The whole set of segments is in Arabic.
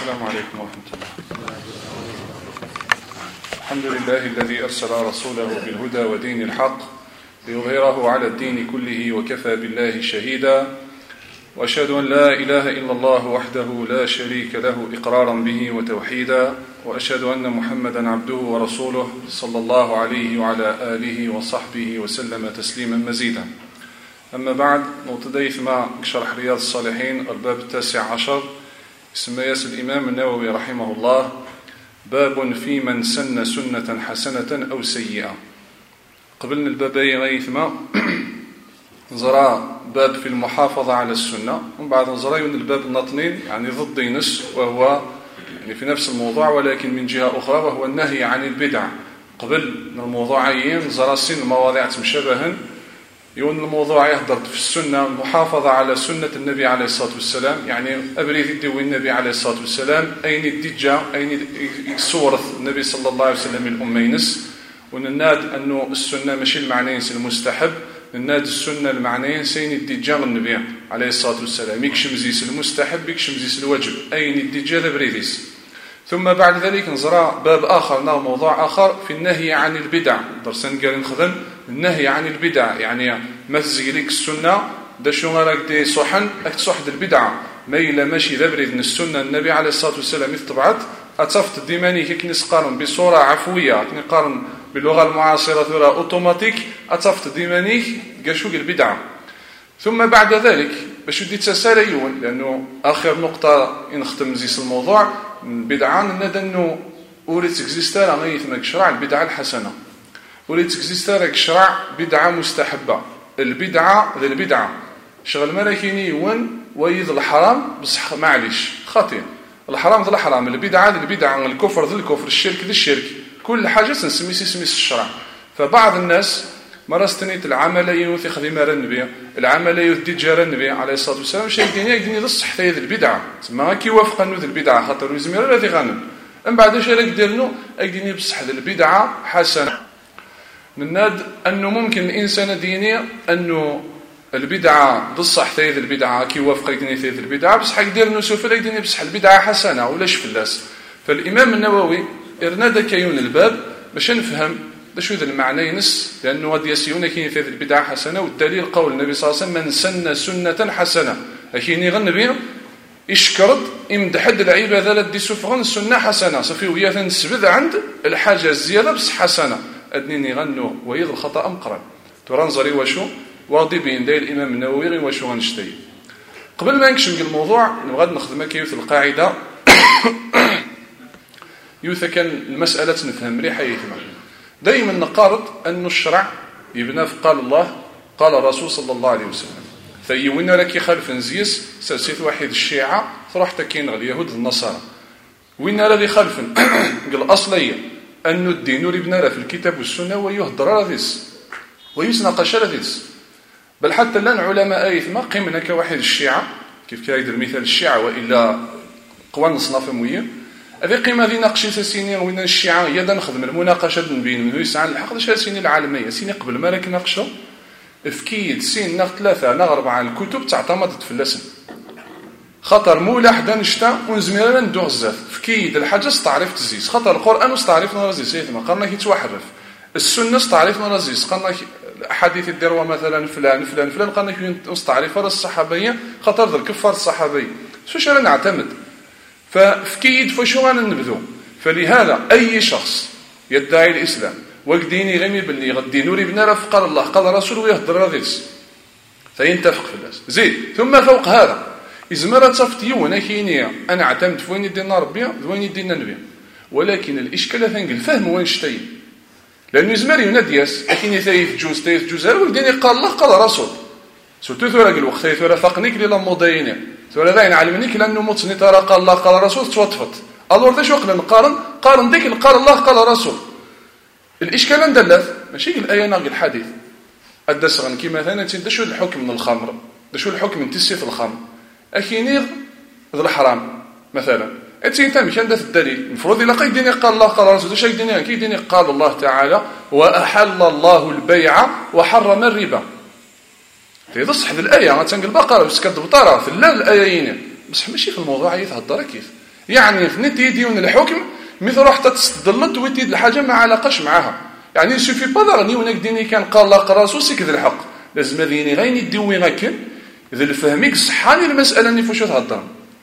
السلام عليكم ورحمة الله. الحمد لله الذي أرسل رسوله بالهدى ودين الحق ليظهره على الدين كله وكفى بالله شهيدا، وأشهد أن لا إله إلا الله وحده لا شريك له إقرارا به وتوحيدا، وأشهد أن محمدا عبده ورسوله صلى الله عليه وعلى آله وصحبه وسلم تسليما مزيدا. أما بعد، نتحدث مع شرح رياض الصالحين الباب 19 اسم الإمام النووي رحمه الله: باب في من سن سنة حسنة أو سيئة. قبلنا البابين غيثما نزرع باب في المحافظة على السنة، ومن بعد نزرع الباب النطنين يعني ضد نس، وهو يعني في نفس الموضوع ولكن من جهة أخرى، وهو النهي عن البدع. قبل الموضوعين نزرع سن مواضيع مشابهة. يقول الموضوع يهدر في السنة المحافظة على سنة النبي عليه الصلاة والسلام، يعني أبريد الدوي النبي عليه الصلاة والسلام أين الدجة أين صورة النبي صلى الله عليه وسلم الأمينس، ونناد أنه السنة ماشي المعنيين المستحب، نناد السنة المعنيين سين الدجة النبي عليه الصلاة والسلام يكشم زيس المستحب يكشم زيس الواجب أين الدجة ذبريديس. ثم بعد ذلك نزرع باب آخر، موضوع آخر في النهي عن البدع. درسان قال نخدم النهي عن البدع، يعني ما تزيلك السنة دا شو راك دي صحن صحد البدعة ما إلا ماشي ذبريد من السنة النبي عليه الصلاة والسلام يتبعت أتصفت الديماني هيك نسقارن بصورة عفوية، نقارن باللغة المعاصرة ثورة أوتوماتيك أتصفت الديماني قاشوق البدعة. ثم بعد ذلك باش ودي تساليون، لأنه آخر نقطة نختم زيس الموضوع البدعة ندى أنه أريد تكزيستار غيث ما كشرع البدعة الحسنة، أريد تكزيستار كشرع بدعة مستحبة. البدعة ذا البدعة شغل ملاكيني ون ويذ الحرام بصح معليش خاطئ، الحرام ذا الحرام، البدعة ذا البدعة، الكفر ذا الكفر، الشرك ذا الشرك، كل حاجة نسمي الشرع. فبعض الناس مرستنيت العملية في خدمة النبي، العملية في تجارة النبي عليه الصلاة والسلام، شيء يديني الصح في هذه البدعة، ما كي وافق أنه ذي البدعة خاطر ويزمير الذي غنم. أم بعد شيء لك ديرنو يديني بصح ذي البدعة حسنة. نناد أنه ممكن الإنسان ديني أنه البدعة بالصح في هذه البدعة كي وافق يديني في هذه البدعة، بصح يديرنو سوف يديني بصح البدعة حسنة ولاش فلاس. فالإمام النووي إرناد كيون الباب باش نفهم شو ذا المعنى ينس، لأنه غادي يسيون كاين في هذه البدعة حسنة، والدليل قول النبي صلى الله عليه وسلم: من سن سنة حسنة. كاين يغنبي يشكرد يمدحد العبادة التي سفغن السنة حسنة، صافي وهي تنسبذ عند الحاجة الزيادة بس حسنة أدنين يغنوا ويض الخطأ مقرن ترانزري وشو واضي بين داير الإمام النووي وشو غنشتي. قبل ما نكشم الموضوع نبغى نخدم كيف القاعدة يوث كان المسألة نفهم مليحة يثمر. دائما نقارض أن الشرع يبنى في قال الله قال الرسول صلى الله عليه وسلم. ثي وين راك يخالف نزيس سلسلة واحد الشيعة تروح تكين غير اليهود النصارى، وين راه يخالف قال أصلية أن الدين يبنى في الكتاب والسنة ويهدر رذيس ويسنقش رذيس. بل حتى الآن علماء أيثما قيمنا كواحد الشيعة كيف كايدر مثال الشيعة وإلا قوان نصنف موية هذه قيمة ذي ناقشين سينين وين الشيعة يدا نخدم المناقشة نبين منه يسعى الحق ذا سينين العالمية سيني قبل ما لك ناقشوا افكيد سين ناق 3 ناق 4 الكتب تعتمدت في اللسن خطر مولا حدا نشتا ونزميرا ندو غزاف فكيد الحاجة استعرف تزيز خطر القرآن استعرف نرزيز يثما قرنا كيتوحرف السنة استعرف نرزيز قرنا حديث الدروة مثلا فلان فلان فلان قرنا استعرف الصحابية خطر ذا الكفار الصحابية شو رانا نعتمد. ففكيد فشو غنبذو. فلهذا أي شخص يدعي الإسلام وقديني غمي باللي غدي نوري بنا قال الله قال رسوله ويهدر رذيس فينتفق في الناس زيد. ثم فوق هذا إزمرة صفتي وانا كينيا أنا اعتمد في وين يدينا ربي وين يدينا نبي، ولكن الإشكال ثاني الفهم وين شتي، لأنه إزمر يناديس لكن يثيث جوز والديني قال الله قال رسول سوتو ثورة الوقت ثورة فقنيك للا مضيين ثورة ذاين علمنيك لأنه متصني ترى قال الله قال رسول توطفت الله ذا شو قلنا قارن ديك قال الله قال رسول. الإشكال ندلث ماشي الآية ناقل الحديث الدسغن كما مثلا دشو الحكم من الخمر دشو الحكم من تسيف الخمر أكينيغ ذا الحرام مثلا أنت مش عندك الدليل المفروض إلا قيديني قال الله قال رسول شيء ديني كيديني قال الله تعالى وأحل الله البيع وحرم الربا. في صح الآية تنقل البقرة بس كتب طرف لا الآيين بس ماشي في الموضوع يتهضر كيف يعني نت يديون الحكم مثل رحت تستدلت وتيد الحاجه ما علاقاش معاها. يعني سوفي با راني وناك ديني كان قال الله قراسو سيك ذا الحق لازم ديني غير يديوي غاكن اذا الفهميك صحاني المساله اللي فاش تهضر.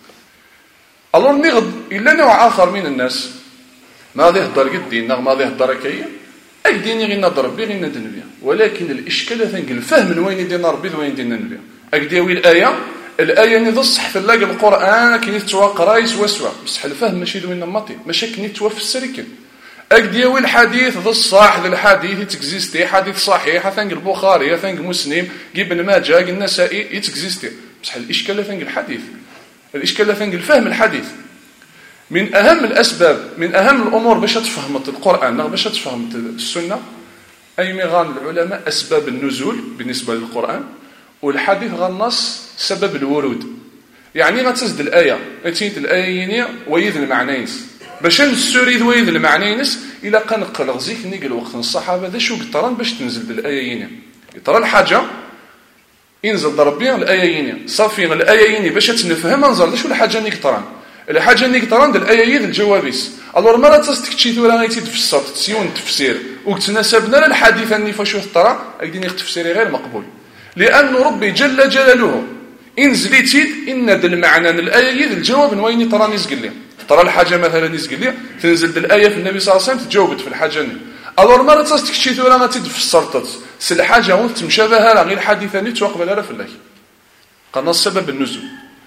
الله نغض الا نوع اخر من الناس ما غادي يهضر قد ديننا ما غادي يهضر هكايا اكديني غير نضر بي غير ندن بها، ولكن الاشكال ثانك الفهم من وين يدينا ربي وين يدينا نبيها. اكديوي الايه اللي تصح تلاقي القران كاين توا قرايس وسوا بصح الفهم ماشي دوين نمطي ماشي كني توا في السركن. اكديوي الحديث ذا الصح ذا الحديث تكزيستي حديث صحيح ثانك البخاري ثانك مسلم ابن ماجه النسائي يتكزيستي بصح الاشكال ثانك الحديث الاشكال ثانك الفهم الحديث. من اهم الاسباب من اهم الامور باش تفهم القران باش تفهم السنه اي ميغان العلماء اسباب النزول بالنسبه للقران والحديث غنص سبب الورود. يعني غتسد الايه اتيت الايه ويذ المعنينس باش نسوري ويذ المعنينس الى قنقل غزيك نيق الوقت الصحابه ذا شو قطران باش تنزل بالايه ترى الحاجه ينزل ربي الايه صافي الايه باش تنفهم نزل شو الحاجه نيق طران الحاجه نيق طران د الايه الجوابيس الور مره تستكشي ثورا غيتي تفسر تسيون التفسير وتناسبنا للحديث اني فاش ترى ايديني تفسيري غير مقبول لأن ربي جل جلاله إنزلتي إن ذا المعنى الآية الجواب من وين ترى نزقل لي ترى الحاجة مثلا نزقل لي تنزل الآية في النبي صلى الله عليه وسلم تجاوبت في الحاجة ني أول مرة تستكشي ثورا ما تفسرت سل الحاجة وانت مشابهة غير الحديثة ني توقبل على في الله قلنا السبب النزول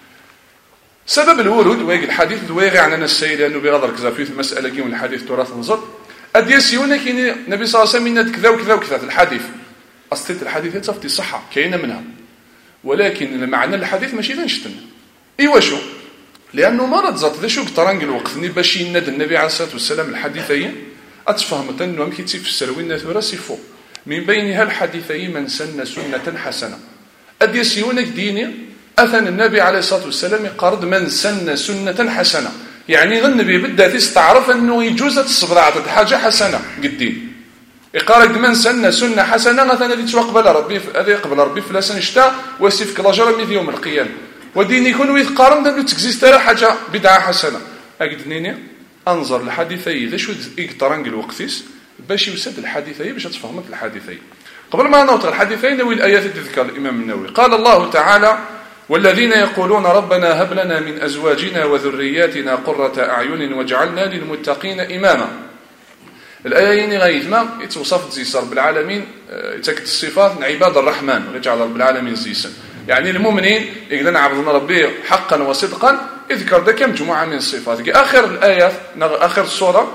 سبب الورود ويجي الحديث ويغي عننا السيد لأنه بغضر كذا في المسألة كي من الحديث تراث نزل أديسيونا كي النبي صلى الله عليه وسلم كذا وكذا وكذا في الحديث أصلت الحديث تصفتي صحة كاينة منها ولكن المعنى الحديث ماشي تنشتن إيوا شو لأنه مرض زات ذا شو قطرانق الوقت باش يند النبي عليه الصلاة والسلام الحديثين أتفهمت أنه ممكن في السروين ثورة سيفو من بينها الحديثين من سن سنة حسنة أديسيونك ديني أثن النبي عليه الصلاة والسلام يقارد من سن سنة حسنة يعني النبي بدأ تستعرف أنه يجوز تصبر على حاجة حسنة قدين يقارد من سنة حسنة مثلا اللي توقبل ربي هذا يقبل ربي في لسان شتاء ويسيفك لاجر من يوم القيامة ودين يكون يتقارن انه تكزيست حاجه بدعه حسنه اكدنيني انظر الحديثي ذا شو يقطرنق الوقتيس باش يسد الحديثي باش تفهمت الحديثي قبل ما نوطر الحديثين والايات اللي ذكر الامام النووي قال الله تعالى والذين يقولون ربنا هب لنا من ازواجنا وذرياتنا قرة اعين واجعلنا للمتقين اماما. الايين غيثما يتوصف زيسر بالعالمين يتاكد الصفات عباد الرحمن ويجعل رب العالمين زيسا يعني المؤمنين يقدرون عبدنا ربي حقا وصدقا يذكر ده كم جمعة من الصفات اخر الايات اخر السوره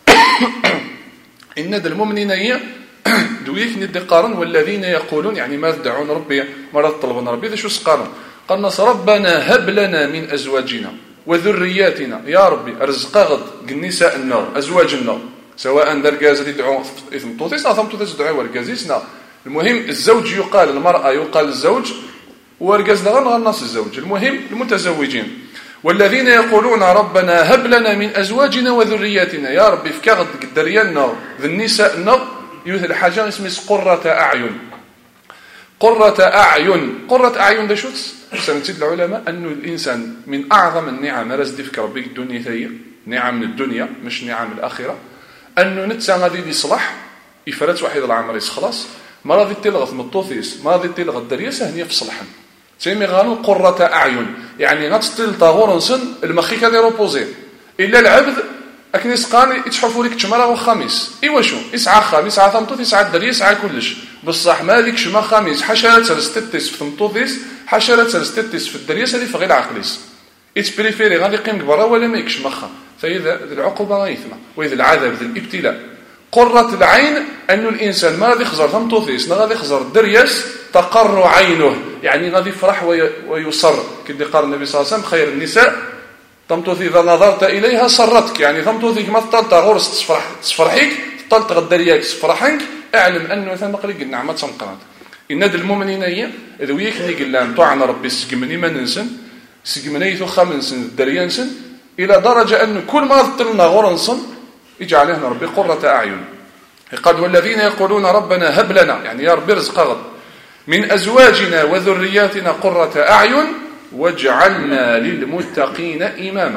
ان المؤمنين هي دويك ندي قارن والذين يقولون يعني ما دعون ربي ما طلبنا ربي ذا شو سقارن قالنا ربنا هب لنا من ازواجنا وذرياتنا يا ربي ارزق غد النساء النار ازواج النار سواء درجاز اللي يدعون اسم توتيس نظام توتيس دعاء ورجازيسنا المهم الزوج يقال المرأة يقال الزوج ورجاز دغن غنص الزوج المهم المتزوجين والذين يقولون ربنا هب لنا من ازواجنا وذرياتنا يا ربي في كغد الدريان ذي النساء النار يوثل حاجه اسمها قرة اعين قرة اعين ده شو سنتيد العلماء انه الانسان من اعظم النعم رزق في ربي الدنيا هي نعم الدنيا مش نعم الاخره انه نتسا غادي يصلح يفرت واحد العمر خلاص ما راضي تلغط مطوثيس ما راضي تلغط دريسه هنيه في صلحن تيمي غانو قرة اعين يعني غتستل طاغورنسن المخي كادي روبوزي الا العبد اكن يسقاني يتحفوا لك تمره وخميس ايوا شو يسعى خميس يسعى ثمطوث يسعى الدري يسعى كلش بصح مالك شما خميس حشرات سلستتس في ثمطوثيس حشرات سلستتس في الدريس هذه في غير عقليس يتبريفيري غادي يقيم برا ولا ما يكش مخا فاذا العقوبه غايثمه واذا العذاب ذا الابتلاء قرة العين أن الإنسان ما غادي يخزر ثمطوثيس ما غادي يخزر الدريس تقر عينه يعني غادي يفرح ويصر كما قال النبي صلى الله عليه وسلم خير النساء ثمطوث إذا نظرت إليها سرتك يعني ثمطوثك ما تطلت غرس تفرحيك تطلت غدرياك تفرحك اعلم أنه ثم قليق النعمة تنقرض إن هذا المؤمنين هي إذا ويكني قلان طعن ربي سجمني ما ننسن سجمني ثو خمنسن الدريانسن إلى درجة أنه كل ما ضطلنا غرنسن يجعل لنا ربي قرة أعين قال والذين يقولون ربنا هب لنا يعني يا ربي رزق غد من أزواجنا وذرياتنا قرة أعين واجعلنا للمتقين إماما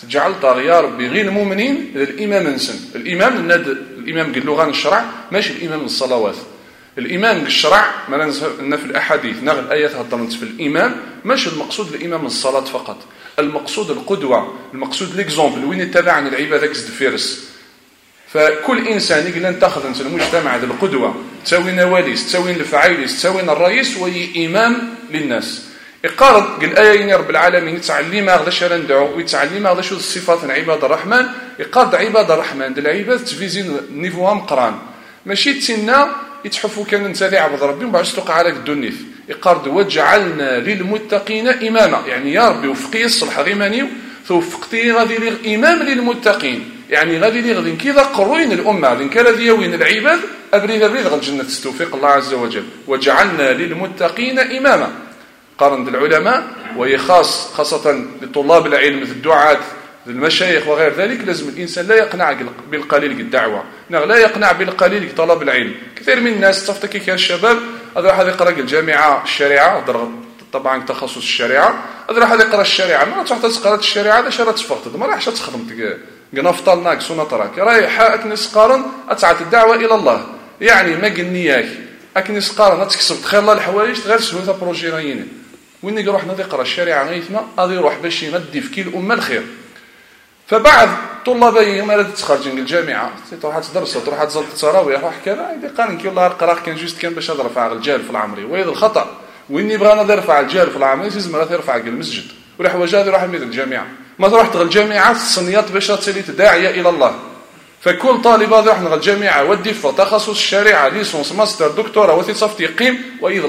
تجعل طاغية ربي غير المؤمنين الإمام نسن الإمام قال له غان الشرع ماشي الإمام الصلوات الإمام الشرع ما في الأحاديث نغ الآيات هضرنت في الإمام ماشي المقصود الإمام الصلاة فقط المقصود القدوة المقصود ليكزومبل وين يتبع عن العبادة كزدفيرس فكل إنسان يقول أن تأخذ أنت المجتمع ذا القدوة تسوي نواليس تسوي الفعايليس تسوي الرئيس وهي إمام للناس يقارض قال آيين رب العالمين يتعلم هذا شر ندعو ويتعلم هذا شو الصفات عباد الرحمن يقارض عباد الرحمن دل العباد تفيزين نيفوها مقران ماشي تسنى يتحفوا كان نتاذي عبد ربي وبعد تقع عليك الدنيف يقارض وجعلنا للمتقين إماما يعني يا ربي وفقي الصلح غيماني توفقتي غادي لي إمام للمتقين يعني غادي لي غادي كذا قروين الأمة غادي كذا يوين العباد أبريد غادي الجنة تستوفق الله عز وجل وجعلنا للمتقين إماما قارن العلماء وهي خاصة لطلاب العلم مثل الدعاة المشايخ وغير ذلك لازم الإنسان لا يقنع بالقليل الدعوة لا يقنع بالقليل طلب العلم كثير من الناس تفتكي كان الشباب هذا واحد يقرأ الجامعة الشريعة طبعا تخصص الشريعة هذا واحد يقرأ الشريعة ما تروح تقرأ الشريعة هذا شرط تفقد ما راحش تخدم قنفطل ناك سنة تراك رايحة أكنس قارن أتعت الدعوة إلى الله يعني ما قلنياك أكنس قارن أتكسب تخير الله الحواليش غير سهوثة بروجيرين وين يروح نقرأ الشريعة غيثنا هذا يروح باش يمدي في كل الأمة الخير فبعد طلابي ما لا تخرج من الجامعة تروح تدرس تروح تزلط تراويح روح كذا يدي قارن كي الله القراء كان جوست كان باش يرفع الجال في العمري وهذا الخطأ وين يبغى يرفع الجال في العمري لازم يرفع المسجد وراح وجاد يروح من الجامعة ما تروح تغل الجامعة الصنيات باش تصير داعية إلى الله فكل طالب هذا يروح نغل الجامعة ودي في تخصص الشريعة ليسونس ماستر دكتوراه وتصفت يقيم ويذ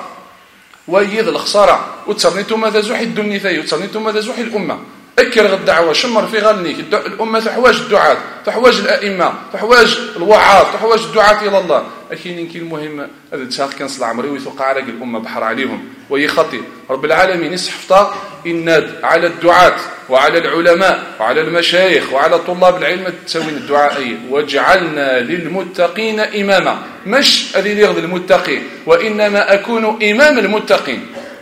الخسارة وتصرنيتو ماذا زوحي الدنيا ثاني وتصرنيتو ماذا زوحي الأمة أكر الدعوة شمر في غنيك الأمة تحواج الدعاة تحواج الأئمة تحواج الوعاظ تحواج الدعاة إلى الله أكين يمكن المهم هذا تساق كان صلى عمري ويثوق على الأمة بحر عليهم وهي خطي رب العالمين يسحفتا إن على الدعاة وعلى العلماء وعلى المشايخ وعلى طلاب العلم تسوين الدعاء وجعلنا للمتقين إماما مش اللي يغضي المتقين وإنما أكون إمام المتقين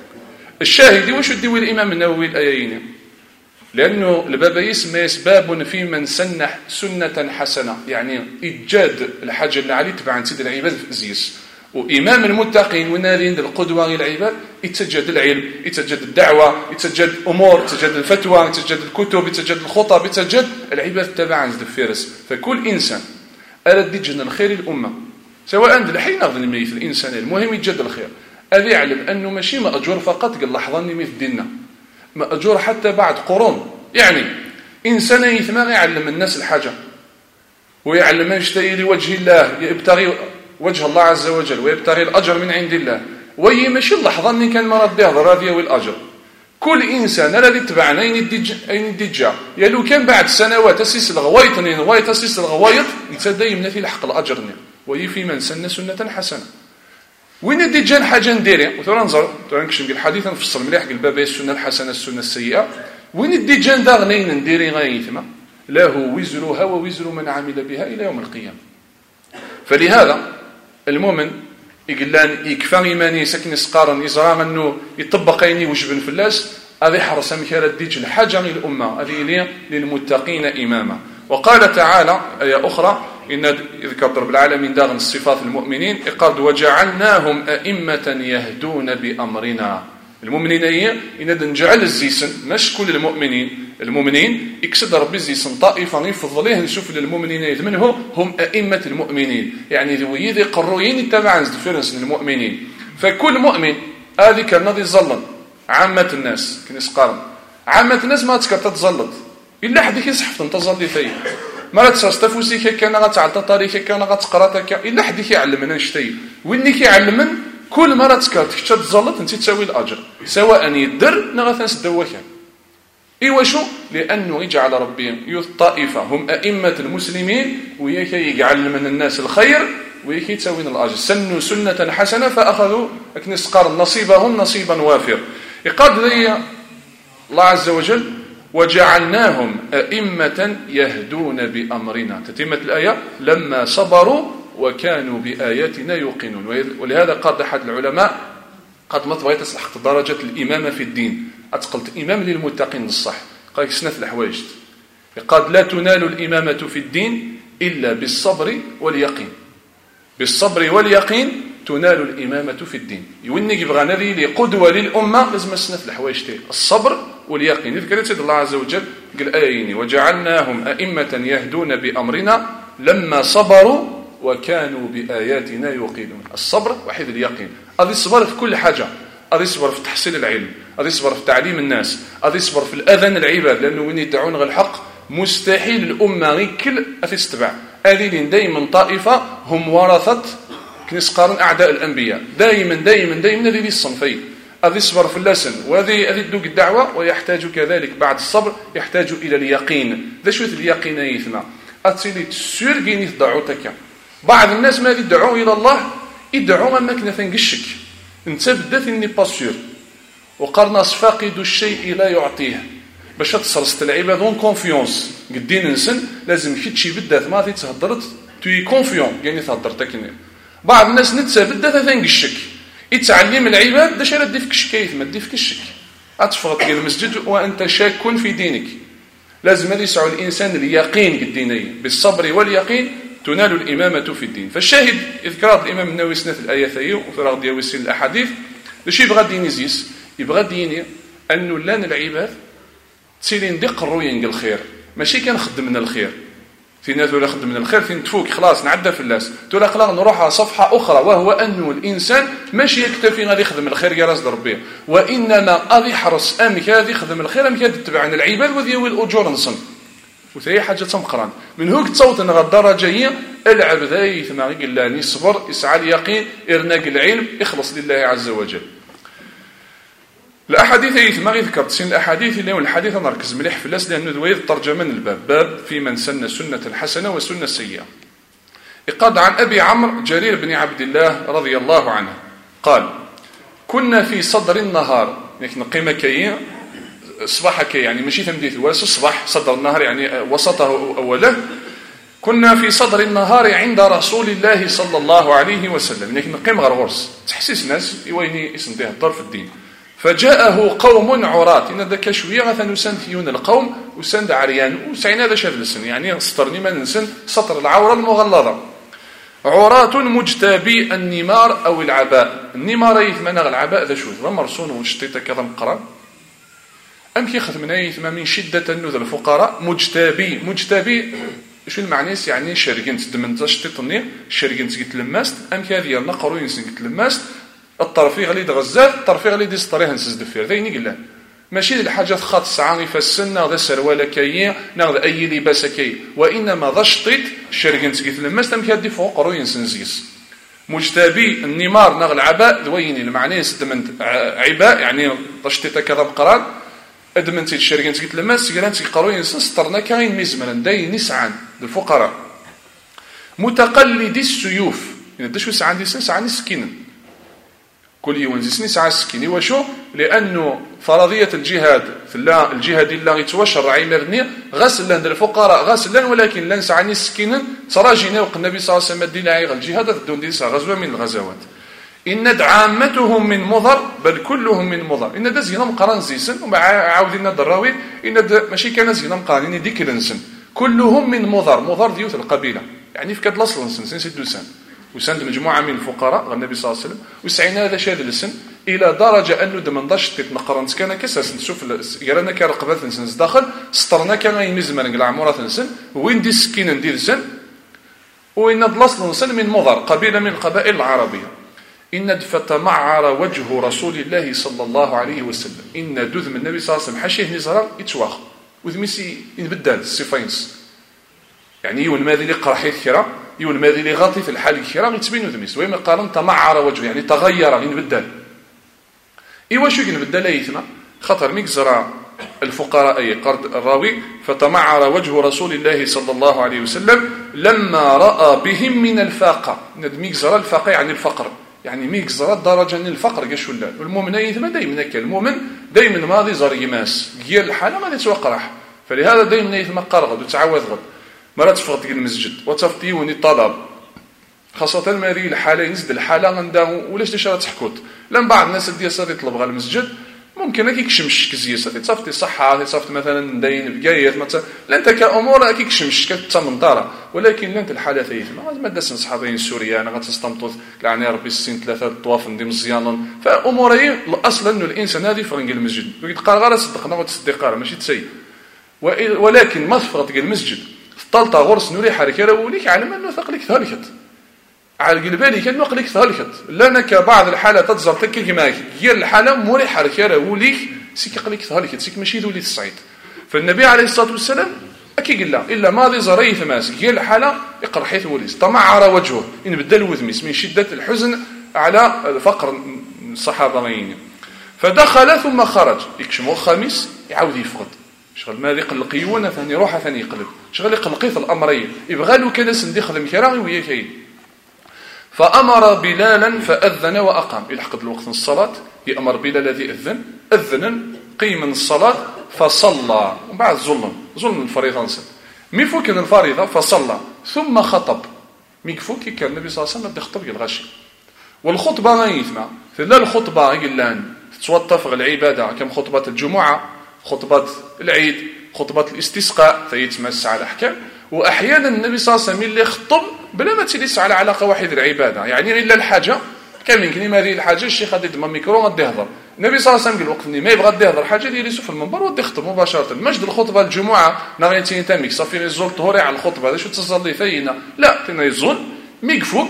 الشاهد وش يدوي الإمام النووي الآيين لأنه الباب يسمى باب في من سن سنة حسنة يعني إيجاد الحاجة اللي عليه تبع سيد العباد في زيس وإمام المتقين ونالين القدوة للعباد يتسجد العلم يتسجد الدعوة يتسجد أمور يتسجد الفتوى يتسجد الكتب يتسجد الخطب يتسجد العباد تبع زد الفارس فكل إنسان أراد يجن الخير الأمة سواء عند الحين أغضى الميت الإنسان المهم يتجد الخير أذي يعلم أنه ماشي مأجور فقط قال لحظاني مثل ديننا مأجور حتى بعد قرون يعني إنسان يثمر يعلم الناس الحاجة ويعلم من يشتري لوجه الله يبتغي وجه الله عز وجل ويبتغي الأجر من عند الله وهي ماشي اللحظة أني كان مراد به الراضية والأجر كل إنسان الذي تبعنا أين الدجا يلو كان بعد سنوات تسيس الغوايط تسيس الغوايط يتدايم في لحق الأجر وهي في من سن سنة حسنة وين الدجان حاجة نديري وترى نظر ترى نكشف الحديث نفصل مليح الباب السنة الحسنة السنة السيئة وين الدجان دا غنين نديري غايثما له وزرها ووزر من عمل بها إلى يوم القيامة فلهذا المؤمن يقول لان يكفى إيماني سكن سقارا يزرع أنه يطبق عيني وجبن في اللاس هذه حرص مكالة ديج الحاجة للأمة هذه للمتقين إماما وقال تعالى آية أخرى إن يذكر رب العالمين داغن الصفات المؤمنين قد وجعلناهم أئمة يهدون بأمرنا المؤمنين هي إن نجعل الزيسن مش كل المؤمنين يكسد ربي الزيسن طائفة يفضليه نشوف للمؤمنين منه هم أئمة المؤمنين يعني ذوي قرويين يتبعون فرنس المؤمنين فكل مؤمن هذه كان يظلم عامة الناس كنسقارن عامة الناس ما تذكر تتظلط إلا حد يصحف تنتظل فيه ما تستفوسي كان غتعطى طريقك كان غتقراتك الا حد كيعلمنا نشتي وين كيعلمن كل مره تذكرت تتزلط انت تساوي الاجر سواء يدر نغثنس دوكا ايوا شو لانه يجعل ربي الطائفه هم ائمه المسلمين وياك يعلم الناس الخير وياك يتساوين الاجر سنوا سنه حسنه فاخذوا نسقر نصيبهم نصيبا وافر يقاد لي الله عز وجل وجعلناهم أئمة يهدون بأمرنا تتمة الآية لما صبروا وكانوا بآياتنا يوقنون ولهذا قال أحد العلماء قد ما تبغي تستحق درجة الإمامة في الدين أتقلت إمام للمتقين الصح قال سنة الحوايج قد لا تنال الإمامة في الدين إلا بالصبر واليقين. بالصبر واليقين تنال الإمامة في الدين. يوني يبغى نبي لقدوة للأمة لازم سنة الحوايج الصبر واليقين. ذكرت الله عز وجل قال آيين وجعلناهم أئمة يهدون بأمرنا لما صبروا وكانوا بآياتنا يوقنون. الصبر وحيد اليقين. هذا الصبر في كل حاجة. هذا الصبر في تحصيل العلم، هذا الصبر في تعليم الناس، هذا الصبر في الأذان العباد، لأنه وين يدعون غير الحق مستحيل الأمة غير كل أتستبع. هذه دائما طائفة هم ورثة كنيس قارن أعداء الأنبياء. دائما هذه الصنفين. هذا الصبر في اللسن وهذه دوق الدعوة، ويحتاج كذلك بعد الصبر يحتاج إلى اليقين. ذا شوية اليقين يثنى أتسيلي تسير كين يدعوتك. بعض الناس ما يدعون إلى الله يدعون أما كنا تنقشك انت بدات اني باسور وقرناص فاقد الشيء لا يعطيه. باش تصرست العباد اون كونفيونس قدين نسن لازم كي تشي بدات ما تهضرت توي كونفيون يعني تهضرتك. بعض الناس نتسا بدات تنقشك يتعلم العباد داش راه دي فيك الشكايت ما دي فيك الشك اتفرط ديال المسجد وانت شاك في دينك. لازم يسعى الانسان اليقين قديني. بالصبر واليقين تنال الإمامة في الدين. فالشاهد إذكار الإمام النووي سنة الآية ثيو وفراغ ديال وسيل الأحاديث لشي يبغى ديني زيس يبغى ديني أنه لان العباد تسيلين دي قروين الخير ماشي كان خدمنا الخير. في ناس ولا خدمنا الخير فين تفوك خلاص نعدى في الناس تقول خلاص نروح على صفحة أخرى، وهو أنه الإنسان ماشي يكتفي غادي يخدم الخير يا راس ربي، وإنما غادي يحرص أمك غادي يخدم الخير أمك غادي يتبع العباد وذي الأجور نصن. وثي حاجة تمقران من هوك تصوت أن الدرجة هي العب ذي ثم قال يصبر يسعى اليقين إرناق العلم يخلص لله عز وجل. الأحاديث ثم ذكرت سن الأحاديث اللي هو الحديث أنا ركز مليح في الناس لأنه ذوي ترجمة الباب باب في من سن سنة حسنة وسنة سيئة. إقاد عن أبي عمرو جرير بن عبد الله رضي الله عنه قال كنا في صدر النهار يعني قيمة كيه صباحك يعني ماشي تمديث ولا الصباح صدر النهار يعني وسطه أوله. كنا في صدر النهار عند رسول الله صلى الله عليه وسلم لكن نقيم غير غرس تحسيس ناس يويني يسنديه الدار في الدين. فجاءه قوم عراة إن ذاك شوية غثا نسند فيون القوم وسند عريان وسعين هذا شاف لسن يعني سطرني ما نسن سطر العورة المغلظة. عراة مجتابي النمار أو العباء. النمار يثمن العباء ذا شوي ذا مرسون وشتيتا كذا مقران أم كي خدمنا يثما من شدة النذل الفقراء. مجتبي شو المعنيس يعني شرقنت دمنت شتيطني شرقنت قلت لماست أم كي هذه النقر ينسن قلت لماست الطرفي غلي دغزات الطرفي غلي دي سطريها نسز دفير ذيني قلنا ماشي الحاجات خاط ساعة فالسن ناخذ سروالة كي ناخذ أي لباس كي وإنما ذا شطيط شرقنت قلت لماست أم كي هذه فوق قرو ينسن زيس. مجتبي النمار ناخذ العباء ذويني المعنيس دمنت عباء يعني تشتيت كذا بقران ادمنتي الشركه قلت لما سيرانتي قروين سطرنا كاين مزمن داي نسعان للفقراء. متقلدي السيوف يعني داش واش عندي ساعه سكين كل يوم زي ساعه سكين وشو لانه فرضيه الجهاد في الله الجهاد اللي يتوشر عيمرني غسل لان الفقراء غسل ولكن لان ساعه سكين تراجينا وقال النبي صلى الله عليه وسلم دينا الجهاد دون دي غزوه من الغزوات. إن عامتهم من مضر بل كلهم من مضر. إن دا زينا مقارن زيسن وعاودين الدراوي إن ماشي كان زينا مقارن إن ديك الانسن كلهم من مضر ديوت القبيلة يعني في كاد الاصل نسن سيدو سن وسند مجموعة من الفقراء النبي صلى الله عليه وسلم وسعينا هذا شاد السن إلى درجة أنه دمنضاش تتنقرن كان كساس نشوف يرانا كرقبات نسن داخل سطرنا كان يمزمن العمورات نسن وين دي سكين ندير سن وإن الاصل نسن من مضر قبيلة من القبائل العربية. إن فتمعر وجه رسول الله صلى الله عليه وسلم. إن دذم النبي صلى الله عليه وسلم حشيه نزرار يتواخ وذميسي ينبدل الصفينس يعني يون ماذي لي قرحي الكرا يون ماذي لي غاطي في الحال الكرا يتبين ذميس ويما قارن تمعر وجهه يعني تغير ينبدل. إيوا شو ينبدل يثنى خطر ميكزرا الفقراء أي قرد الراوي فتمعر وجه رسول الله صلى الله عليه وسلم لما رأى بهم من الفاقة. ميكزرا الفاقة يعني الفقر يعني ميكزرا درجة من الفقر قش ولا والمؤمن يثما دائما كان المؤمن دائما ماضي زر يماس غير الحالة ما يتوقرح فلهذا دائما يثما قرغد وتعوذ غد مرات تفقط المسجد وتفتيوني الطلب خاصة ما هذه الحالة ينزل الحالة عندها ولاش تشرى تحكوت لما بعض الناس اللي يصير يطلب غير المسجد ممكن هكيك شمش كزيس تصفت صحة تصفت مثلا داين بقايت مثلا لانت كأمور هكيك شمش كتمن دارة ولكن لانت الحالة ثيث ما داس صحابين السوريان غتستمطط يعني ربي السين 3 طواف ندي مزيانا فأموري الأصل أنه الإنسان هذه فرنق المسجد قال غير صدقنا وتصدق ماشي تسي ولكن ما تفرط المسجد طلطة غرس نوري حركة روليك على أنه ثقلك ثالثت على قلبالي كان نقلك ثالثت لأنك بعض الحالات تظهر تكيك معك هي الحالة موري حركة روليك سيك قلك ثالثت سيك ماشي ذولي الصعيد فالنبي عليه الصلاة والسلام أكيد إلا ماضي زري ثماسك هي الحالة يقر حيث وليس تمعر وجهه إن بدل وذميس من شدة الحزن على فقر الصحابة غيين فدخل ثم خرج يكشمو الخميس يعاود يفقد شغل ما يقلق يونا ثاني روحه ثاني يقلب شغل يقلقيث الأمرين يبغى له كناس ندخل مكراغي وياكي فأمر بلالا فأذن وأقام يلحق الوقت الصلاة يأمر بلال الذي أذن قيم الصلاة فصلى وبعد ظلم الفريضة نسل ميفوك الفريضة فصلى ثم خطب ميفوك كان النبي صلى الله عليه وسلم يخطب الغشي والخطبة ما يثمع فلا الخطبة يقلان تتوطف العبادة كم خطبة الجمعة خطبة العيد خطبة الاستسقاء فيتمس على الأحكام وأحيانا النبي صلى الله عليه وسلم اللي يخطب بلا ما تليس على علاقة واحدة العبادة يعني إلا الحاجة كان يمكن هذه الحاجة الشيخ غادي يدم الميكرو غادي يهضر النبي صلى الله عليه وسلم قال وقت ما يبغى يهضر حاجة يجلس في المنبر وغادي يخطب مباشرة مجد الخطبة الجمعة نغيتي تاميك صافي يزول طهوري على الخطبة هذا شو تصلي فينا لا تنا يزول ميكفوك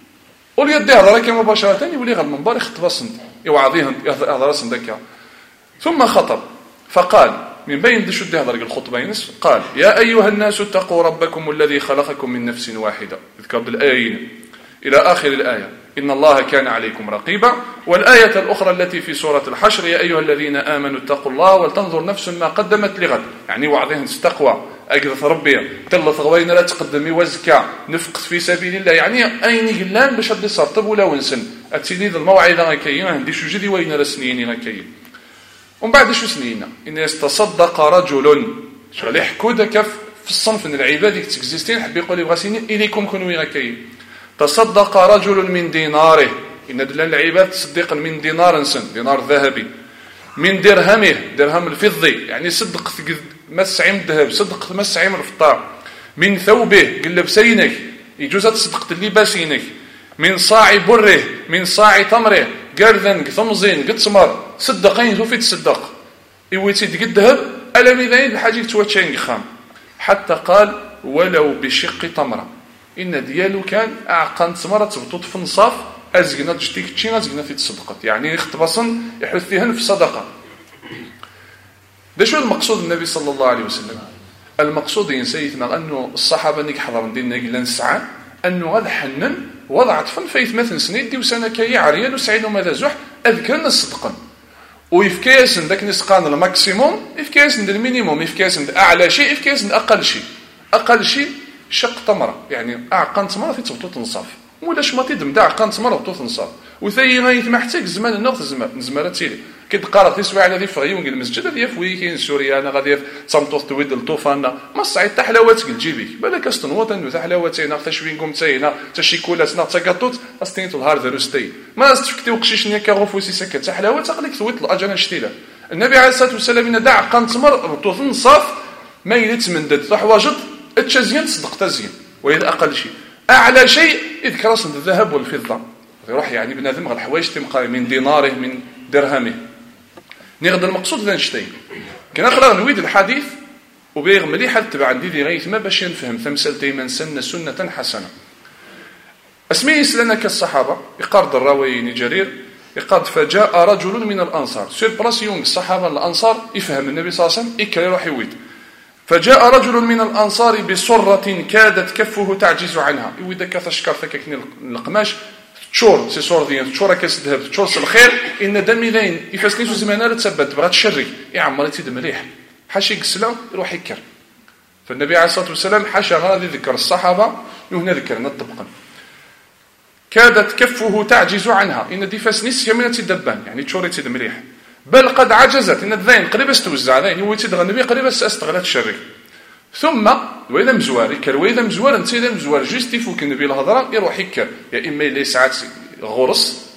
ولي يدي يهضر كي مباشرة يولي غير المنبر يخطب صند يوعظيه يهضر صندك ثم خطب فقال من بين دشو يهضر الخطبة قال يا أيها الناس اتقوا ربكم الذي خلقكم من نفس واحدة اذكر بالآيين إلى آخر الآية إن الله كان عليكم رقيبا والآية الأخرى التي في سورة الحشر يا أيها الذين آمنوا اتقوا الله ولتنظر نفس ما قدمت لغد يعني وعظهم استقوى أقذف ربي تلث غوين لا تقدمي وزكا نفقت في سبيل الله يعني أين قلان باش هدي صرطب ولا ونسن أتسيديد الموعظة غاكيين هندي شو جدي وين رسنيني غاكيين ومن بعد شو سنينا إن يتصدق رجل شغل يحكوا داك في الصنف من العباد تكزيستين حب يقول يبغى سنين إليكم كونوا غاكيين تصدق رجل من ديناره إن دلال العباد تصدق من دينار دينار ذهبي من درهمه درهم الفضي يعني صدق مسعيم الذهب صدق مسعيم الفطار من ثوبه قلب سينك يجوز تصدق اللباسينك من صاع بره من صاع تمره قرذن ثمزين قد سمر صدقين ثوفي تصدق إويتي دق الذهب ألا ميذين الحاجة تواتشين خام حتى قال ولو بشق تمره إن ديالو كان أعقان تمرة تبطوط في النصاف أزقنا تشتيك تشينا أزقنا في تصدقت يعني يختبصن يحث فيهن في صدقة ده شو المقصود النبي صلى الله عليه وسلم المقصود ينسيثنا أنه الصحابة نيك حضر دينا قلنا نسعى أنه هذا حنن وضع طفل فايث مثل سنين دي وسنة كي عريان وسعيد وماذا زح أذكرنا الصدقا ويفكيسن ذاك نسقان الماكسيموم يفكيسن المينيموم يفكيسن أعلى شيء يفكيسن أقل شيء شق تمرة يعني أعقان تمرة في تبطوط نصاف ولاش ما تدم دا أعقان تمرة بطوط نصاف وثي غايث محتاج زمان النغط زمان تيلي كيد قارت تسوى على ذي فغيون قال المسجد هذه في كاين سوريا انا غادي تصمطوط تويد الطوفان ما صعيد تحلاوات قل جيبي بالك استنوطن وتحلاواتينا تشوينكم تاينا تشيكولاتنا تاكاطوط استنيت الهار دروستي ما استفكتي وقشيش نيكا غوفوسي سكت تحلاوات تقلك تويد الاجر شتيله النبي عليه الصلاه والسلام ان دع قان تمر بطوط نصاف ما يلت من دد تحواجط التزيين تصدق تزيين وإذا أقل شيء أعلى شيء إذ كرس الذهب والفضة يروح يعني بنادم غير الحوايج تمقى من ديناره من درهمه نغد المقصود ذا نشتي كنا نقرأ نويد الحديث وبيغ مليحة تبع عندي ذي غيث ما باش نفهم ثمثل من سنة حسنة اسمي لنا كالصحابة يقارد الراوي جرير يقارد فجاء رجل من الأنصار سير براسيون الصحابة الأنصار يفهم النبي صلى الله عليه وسلم إكا يروح يويد فجاء رجل من الأنصار بصرة كادت كفه تعجز عنها يويدا كثشكر ثككني القماش تشور سي صور ديال تشور كاس الذهب تشور الخير ان دمي ذين يفاسنيسو زمانه لا تثبت بغات تشري عمرتي دم مليح حاشي قسلا يروح يكر فالنبي عليه الصلاه والسلام حاشا غادي ذكر الصحابه وهنا ذكرنا طبقا كادت كفه تعجز عنها ان دي فاسنيس يمنا تدبان يعني تشوري تد مليح بل قد عجزت ان الذين قريب استوزع ذين هو تدغ النبي قريب استغلت الشري ثم وإذا مزوار يكر وإذا مزوار انت إذا مزوار جيستي فوك النبي الهضرة يروح يكر يا إما اللي ساعات غرس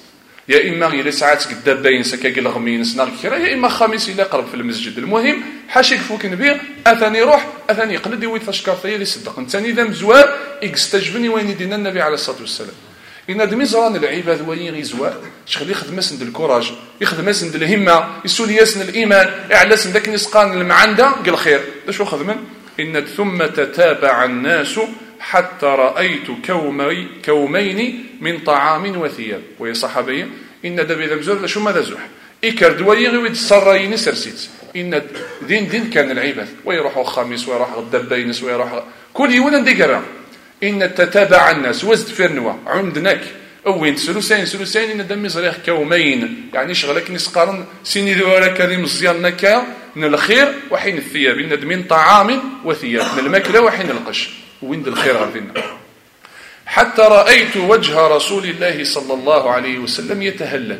يا اما غير ساعات قدام باين سكاكي الغمين سناغ كرا، يا اما خميس الى قرب في المسجد. المهم حاشيك فوك نبيع اثاني روح اثاني يقلد يويت فاشكار ثاني يصدق ثاني ذا مزوار يستجبني وين يدينا النبي عليه الصلاه والسلام. ان دميزران العباد وين غيزوا شغل يخدم سند الكوراج، يخدم سند الهمه، يسول ياسن الايمان، يعلى سند داك نسقان المعنده قال خير واش خدمن. ان ثم تتابع الناس حتى رأيت كومين من طعام وثياب. ويا صحابية إن دبي ذمزور شو ماذا زوح إكر دوي غيود السرايين سرسيت. إن دين كان العباد ويروحوا خميس ويروح الدبينس ويروح كل يوم ديكرا. إن تتابع الناس وزد فرنوا عندناك وين سلوسين إن دمي زريخ كومين يعني شغلك نسقارن سيني دوارا كريم مزيانك من الخير وحين الثياب. إن من طعام وثياب من الماكلة وحين القش وين الخير غادينا. حتى رأيت وجه رسول الله صلى الله عليه وسلم يتهلل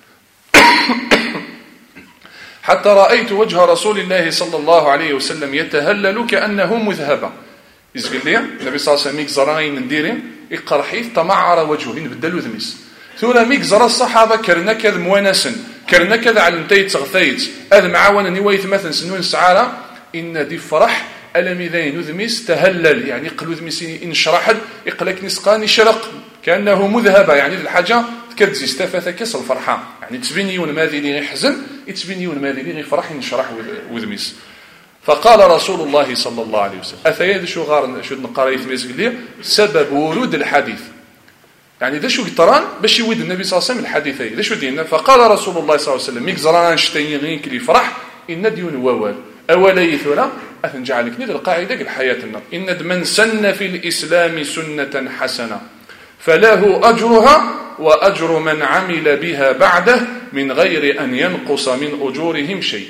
حتى رأيت وجه رسول الله صلى الله عليه وسلم يتهلل كأنه مذهبا. يزقل لي النبي صلى الله عليه وسلم زراين نديري يقرحيث تمعر وجهه نبدلو ذميس ثم ميك زرا الصحابة كرنا كذا موانسا كرنا كذا على نتايت تغثيت هذا معاونا نوايث مثلا سنون سعارة إن دي فرح ألمذين ذميس تهلل يعني قلو ذميس انشرحت يقلك نسقاني شرق كأنه مذهبة يعني الحاجة تكدزي استفاثة كسر الفرحة يعني تبينيون ماذي لي يحزن تبينيون ماذي لي يفرح ينشرح وذميس. فقال رسول الله صلى الله عليه وسلم أثياد شو غار شو نقرأ يثميس قليل سبب ورود الحديث يعني ذا شو قطران باش يود النبي صلى الله عليه وسلم الحديثين ذا شو دينا. فقال رسول الله صلى الله عليه وسلم ميك زران شتينين كلي فرح إن ديون ووال أولا يثولا أثنجعلك نيد القاعدة الحياة النار إن من سن في الإسلام سنة حسنة فله أجرها وأجر من عمل بها بعده من غير أن ينقص من أجورهم شيء.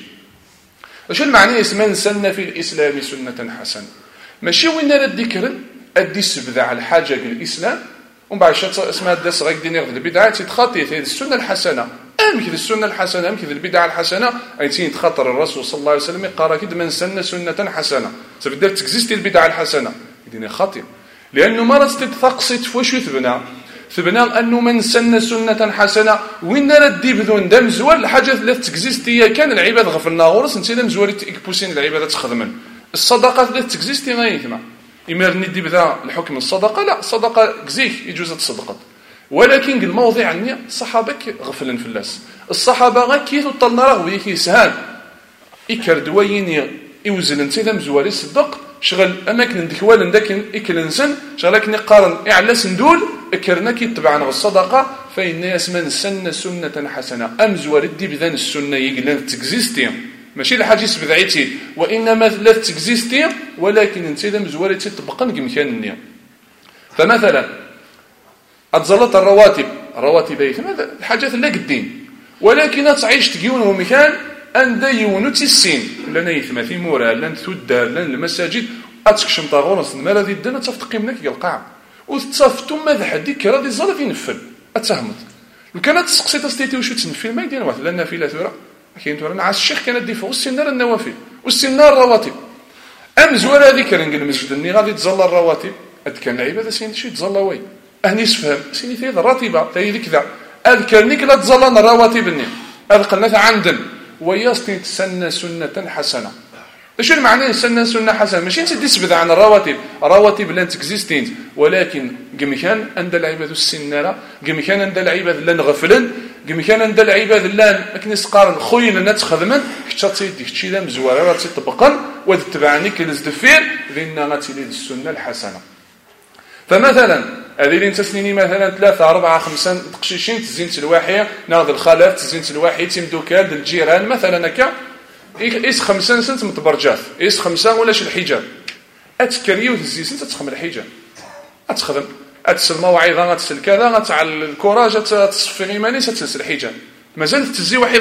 شو المعنى من سن في الإسلام سنة حسنة ماشي وين الذكر أدي سبذع الحاجة بالإسلام ومن بعد شات اسمها الدس غيك دينير البدعة تتخطي هذه السنة الحسنة أمكذ السنة الحسنة أمكذ البدعة الحسنة أيتين تخطر الرسول صلى الله عليه وسلم قال كده من سن سنة حسنة تبدأ تكزيستي البدعة الحسنة ديني خطير لأنه ما رست تقصد فوش ثبنا أنه من سن سنة حسنة وين ردي بدون دم زوال الحاجة التي تكزيستي كان العباد غفلنا غورس انت دم زوال تكبوسين العبادة تخدمن الصدقات التي تكزيستي غايثما إما ندي بذا الحكم الصدقة لا الصدقة كزيك يجوز تصدقت ولكن الموضوع عني الصحابة غفلن في الناس الصحابة غاكيث وطلنا رغوي كيسهال إكر دويني يوزن انت دم زوال يصدق شغل أماكن ندكوال ندكن إكلنسن شغلك قارن إعلى سندول إكرنا كيتبعنا الصدقة فإن يسمن سنة حسنة أمزوار الدي بذان السنة يقلن تكزيستي ماشي الحاجة بذعيتي وإنما لا تكزيستي ولكن انت إذا مزوارتي تبقى مكان النية. فمثلا أتزلط الرواتب هذا الحاجات لا قدين ولكن تعيش تجيونه مكان أن ديونو تسين لنا يثمثي مورا لن تودار لن المساجد أتكشم طاغورس ما الذي دنا تفتقي منك القاع وتصفتم ماذا حديك راضي الزلط ينفل أتهمت لو كانت تسقسي تستيتي وشو تنفل ما يدير واحد لأن في لا ثورة كاين تورا نعس الشيخ كانت ديفا والسنار النوافل والسنار الرواتب أم زوال هذيك رنق المسجد اني غادي تزلى الرواتب كان العبادة سين شي تزلى وي أهني سفهم سيني ثيذا راتبة تايدي كذا أذكرنيك لا تزلى الرواتب اني أذكرنا عندن ويستي تسنى سنة حسنة. شو المعنى سنة حسنة؟ ماشي انت تسبذ عن الرواتب لن تكزيستين ولكن قمكان عند العباد السنارة قمكان عند العباد لن غفلن قمكان عند العباد لن مكنس قارن خوين لن تخدمن كتشاتي كتشي لا مزواره راه تطبقن وتتبعني كنزدفير ذينا غاتي لي السنة الحسنة. فمثلا هذه انت سنيني مثلا 3 4 5 تقشيشين تزين الواحيه ناض الخالات تزين الواحي تمدوكال الجيران مثلا هكا إيس 5 سنت متبرجات إيس 5 ولاش الحجاب أتكريو تزيس أنت تخدم الحجاب أتخدم أتسل موعظة أتسل كذا أتعل الكوراج أتصفي إيماني ستنسل الحجاب ما زالت تزي واحد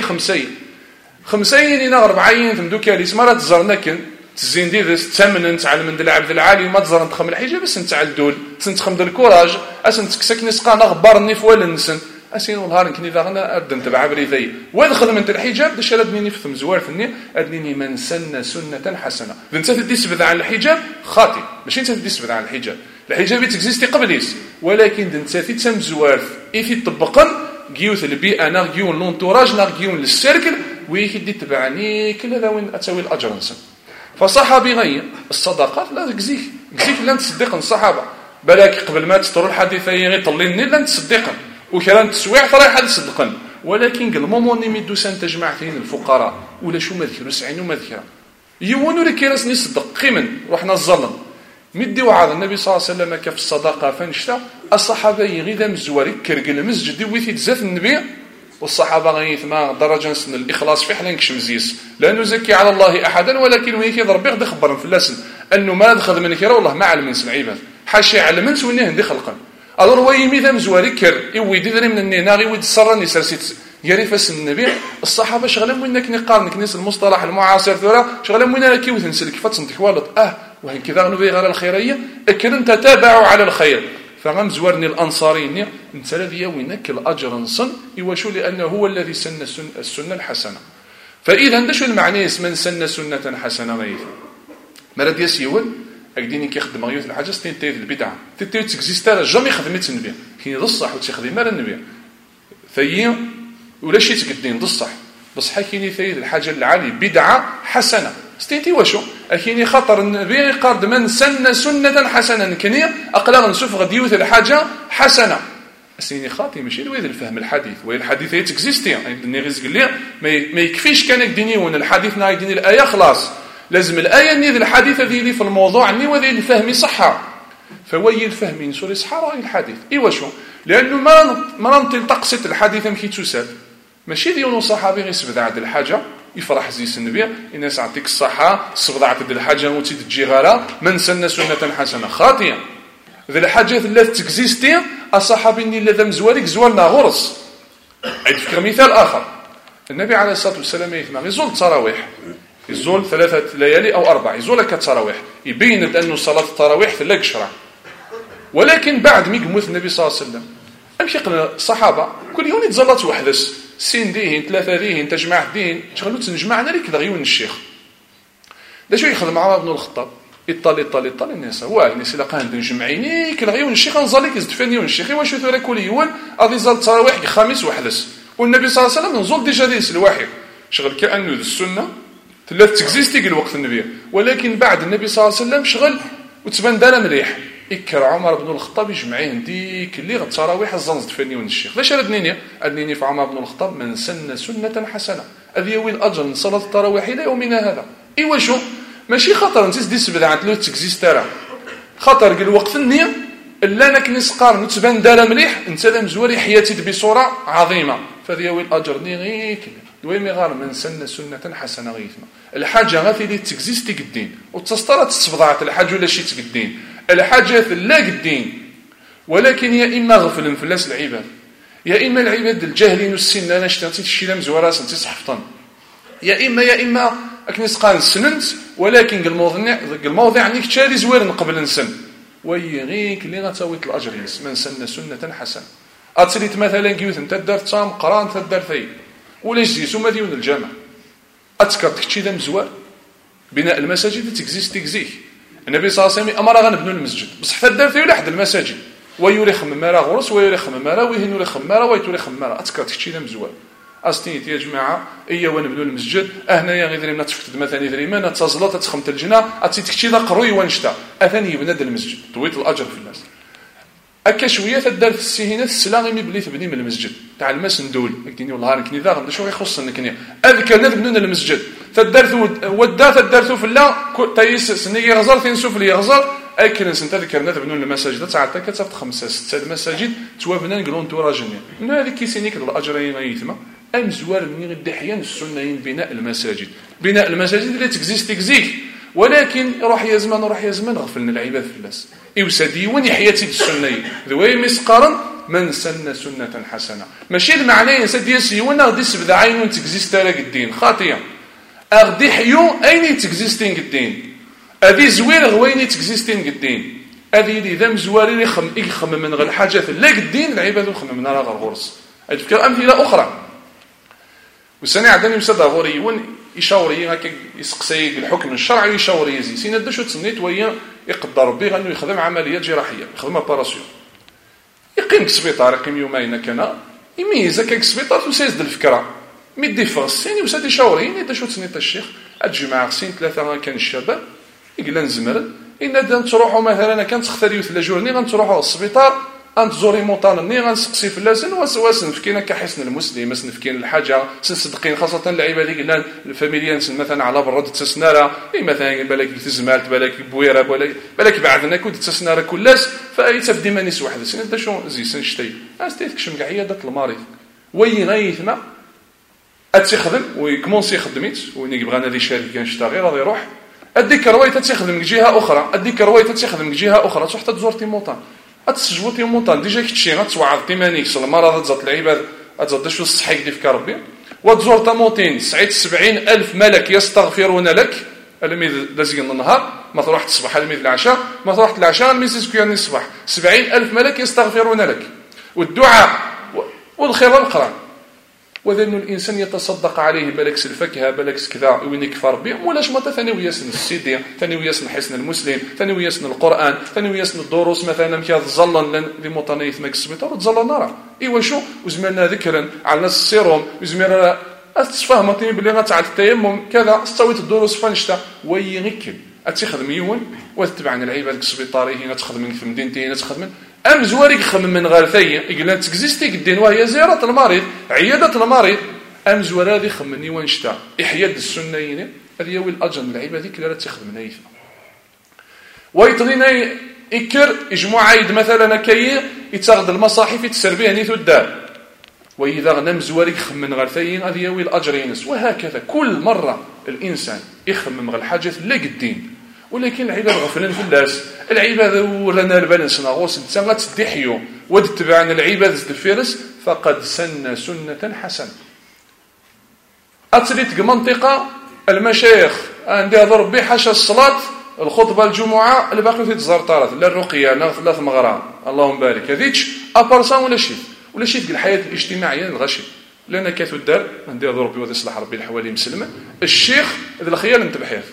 5 إلى 4 تمدوكال اسمها تزرناكن تزين ديدس تمن تعلم من العبد العالي ما تزرن تخم الحجاب بس نتعل دول تخم الكوراج أسن تكسك نسقان أخبارني فولا نسن أسين والنهار كني ذاغنا أدن تبع بريثي وادخل من الحجاب دش أدنيني في مزوار فني أدنيني من سنة حسنة أنت تدي سبذ عن الحجاب خاطئ ماشي أنت تدي سبذ عن الحجاب تكزيستي قبليس ولكن أنت تتم زوار إيه تطبقن جيوث البيئة نا جيون لونتوراج نا جيون للسيركل ويكدي تبعني كل هذا وين أتسوي الأجر نسن فصحابي غير الصدقات لا تكزيك لا تصدق الصحابة بلاك قبل ما تستروا الحديث غير طليني لا تصدقن وكلام تسويع فراح حد صدقن ولكن قال موموني ميدو سان تجمع فين الفقراء ولا شو ما ذكروا سعين وما ذكروا يونوا لك ناس نصدق قيمن رحنا الظلم مدي وعظ النبي صلى الله عليه وسلم كيف الصدقه فنشتا الصحابه غير مزوري كرقل المسجد ويثي تزات النبي والصحابه غيث ما درجه سن الاخلاص في حلين كشمزيس لا نزكي على الله احدا ولكن وين كيضرب يغد خبر في اللسن انه ما دخل من كيرا والله ما علم من العباد حاشي على من سوينه عندي خلقا الور وي ميدا مزوري كر يوي ديري من النينا غي ود سرني سرسيت يري فاس النبي الصحابه شغلهم وينك نقارن كنيس المصطلح المعاصر ثورة شغلهم وين كي وتنسلك فتنتك والد وهن كذا نبي غير الخيريه اكن تتابعوا على الخير فغم زورني الانصاريين انت الذي وينك الاجر نصن يوشو لانه هو الذي سن السنه الحسنه فاذا ده شو المعنى من سن سنه حسنه غير مراد يسيول اكديني كيخدم غيوث الحاجه ستين تايد البدعه تايد تكزيستا جامي خدمت النبي كاين الصح وتخدم مال النبي فهي ولا شي تقدين بالصح بصح كاين ثايد الحاجه العالي بدعه حسنه ستيتي واشو كاين خطر النبي قرد من سن سنه حسنه كنيه اقلا نشوف غديوث الحاجه حسنه سيني خاطي ماشي الويد الفهم الحديث وهي الحديث هي تكزيستي يعني رزق لي ما يكفيش كان يديني ون الحديث نا يديني الايه خلاص لازم الايه ني الحديث هذه في الموضوع ني وذي الفهم صحه فوي الفهم نسوري صحه الحديث ايوا شو لانه ما ننطق ست الحديث مكي تسال ماشي ديالو صحابي غير سبد عند الحاجه يفرح زيس النبي الناس يعطيك الصحه صبد عند الحاجه وتي تجي غالا من سن سنه حسنه خاطئه ذي الحاجات التي تكزيستي الصحابي اللي لازم زوالك زوالنا غرس عندك مثال اخر النبي عليه الصلاه والسلام يزول التراويح يزول 3 ليالي او 4 يزول كالتراويح يبين انه صلاه التراويح في القشره ولكن بعد ما يموت النبي صلى الله عليه وسلم امشي الصحابه كل يوم يتزلط وحدس سين ديهن 3 ديهن تجمع ديهن شغلوا تنجمعنا لك غيون الشيخ دا شو يخدم عمر بن الخطاب يطال الناس هو الناس اللي قاعدين نجمعيني كالغيون الشيخ نزالك يزدفنيون الشيخ واش ثورا كل يوم غادي يزال التراويح الخامس وحدس والنبي صلى الله عليه وسلم نزول ديجا ديس الواحد شغل كانه السنه ثلاث تكزيستي الوقت النبي ولكن بعد النبي صلى الله عليه وسلم شغل وتبان دار مليح يكر عمر بن الخطاب يجمعين ديك اللي التراويح الزنز دفنيون الشيخ لاش ردنيني في عمر بن الخطاب من سن سنه حسنه هذه وين الاجر من صلاه التراويح الى يومنا هذا ايوا شو ماشي خطر انت دي سبد عند لو تكزيسترا خطر قال وقت النيه الا انا كنسقار نتبان دار مليح انت لا مزوري حياتي بصوره عظيمه فهذه وين الاجر ني غير دويمي غار من سنه حسنه غيثما الحاجه غاتي اللي تكزيستي قدين وتسطرت تصفضعت الحاجه ولا شي تقدين الحاجات لا قدين ولكن يا اما غفل فلاس العباد يا اما العباد الجاهلين والسن انا شتي شي لا مزوره سنتي صحفطن يا اما اكنسقان سننت ولكن الموضوع نيك تشاري زوير قبل نسن ويغيك اللي غتاويت الاجر من سنه حسنه اتسليت مثلا كيوث انت دارت تام قران تدار في ولا جيسو ما ديون الجامع اتكرت كشي ذا مزوار بناء المساجد تكزيك النبي صلى الله عليه وسلم امر غنبنوا المسجد بصح تدار في واحد المساجد ويوري خماره غرس ويوري خماره ويهنوري خماره ويتوري خماره اتكرت كشي ذا مزوار استنيت يا جماعه ايا ونبنوا المسجد هنايا غير درينا تفكت مثلا دريما تزلط تخمت الجنا اتيت كشي ذا قروي ونشتا اثاني يبنى المسجد طويت الاجر في الناس اكا شويه تدار في السهينات السلاغي بلي تبني من المسجد تاع الماس ندول كني والله كني ذا غندا شو يخصنا كني اذكر نبنون المسجد تدارت ودا تدارتو في الله تايس سني غزر تنسوف لي غزر اكن سنت ذكر نبنون المساجد تاع كتفت 5 6 المساجد توابنا نقولون توراجني من هذيك كيسينيك الاجرين غيثما ام زوار من غير حيان السنين بناء المساجد اللي تكزيك ولكن روح يا زمان غفلنا العباد في الناس يوسدي وني حياتي السنه ذوي مسقارن من سن سنه حسنه ماشي المعنى سدي سيونا غدي سبدا عين تكزيست راه الدين خاطئه اغدي حيو اين تكزيستين الدين ادي زوير غويني تكزيستين الدين ادي اللي ذم زواري يخمم من غير الحاجات لا الدين العباد يخمم من راه غرس اذكر امثله اخرى وسنه عدني مسدا غوري ون يشاوري هكا يسقسي الحكم الشرعي يشاوري يزي سينا دا شو تسنيت وهي يقدر ربي غنو يخدم عمليات جراحيه يخدم اباراسيون يقيم في السبيطار يقيم يومين كان يميز كاك سبيطار وسيزد الفكره ميدي فاسيني وسادي شاوريني دا شو تسنيت الشيخ الجماعه خصين ثلاثه كان الشباب يقلا نزمر ان تروحوا مثلا كان تختار يوث لاجورني غنتروحوا للسبيطار انتزوري مونطانني غنسقسي في اللازم وسواس نفكينا كحسن المسلم نفكين الحاجه سنصدقين خاصه اللعيبه اللي قلنا الفاميليان مثلا على برد تسناره مثلا بالك تزمالت بالك بويره بالك بعدنا كنت تسناره كلاس فايتف ديما نيس واحد سين دا شو زي سنشتي استيكشم كاع عياده المريض وي غيثما اتخدم ويكمونسي خدميت وين يبغى نادي شركه نشتغل غادي يروح اديك رويته تخدم جهه اخرى اديك رويته تخدم جهه اخرى تروح تزورتي موطن اتسجوتي موطن ديجا كتشي غتوعظتي مانيكس المرض تزات العباد تزاد شو الصحيح اللي في ربي وتزور تموتين 70,000 ملك يستغفرون لك الميد لازم النهار ما تروح الصباح الميد العشاء ما تروح العشاء الميسيس كياني الصباح 70,000 ملك يستغفرون لك والدعاء والخير القران وذن الانسان يتصدق عليه بلكس الفاكهه بلكس كذا وين يكفر به ولاش ما ثاني وياسن السيدي ثاني وياسن حسن المسلم ثاني وياسن القران ثاني وياسن الدروس مثلا كي تظلن لمطنيث ماك السبيطار تظلن نرى ايوا شو وزمرنا ذكرا على ناس السيروم وزمرنا استفهمتني بلي غتعاد التيمم كذا استويت الدروس فنشتا ويغكل اتخدم يون وتتبعنا العباد السبيطاري هنا تخدم في مدينتي هنا تخدم ام زواري يخمم من غارثي يقول تكزيستي قدين وهي زياره المريض عياده المريض ام زوار هذه خمني ونشتا احياء السنه هذه هو الاجر العباد ذيك اللي تخدم نايف ويطغينا يكر اجمع عيد مثلا كي يتاخذ المصاحف يتسربيه نيث الدار واذا غنم زواري يخمم غارثي هذه هو الاجر ينس وهكذا كل مره الانسان يخمم غير الحاجات اللي قدين ولكن العباد غفلين في الناس العباد ورانا البالانس ناغوس انت غتدحيو وتتبعنا العباد الفرس فقد سن سنه حسنه اتريت منطقه المشايخ عندي ضرب حاشا الصلاه الخطبه الجمعه الباقي في الزرطارات لا الرقيه لا ثلاث مغرى اللهم بارك هذيك ابارسان ولا شي في الحياه الاجتماعيه الغشي لان كاتو الدار عندي ضرب وذا يصلح ربي الحوالي مسلمه الشيخ ذا الخيال انتبه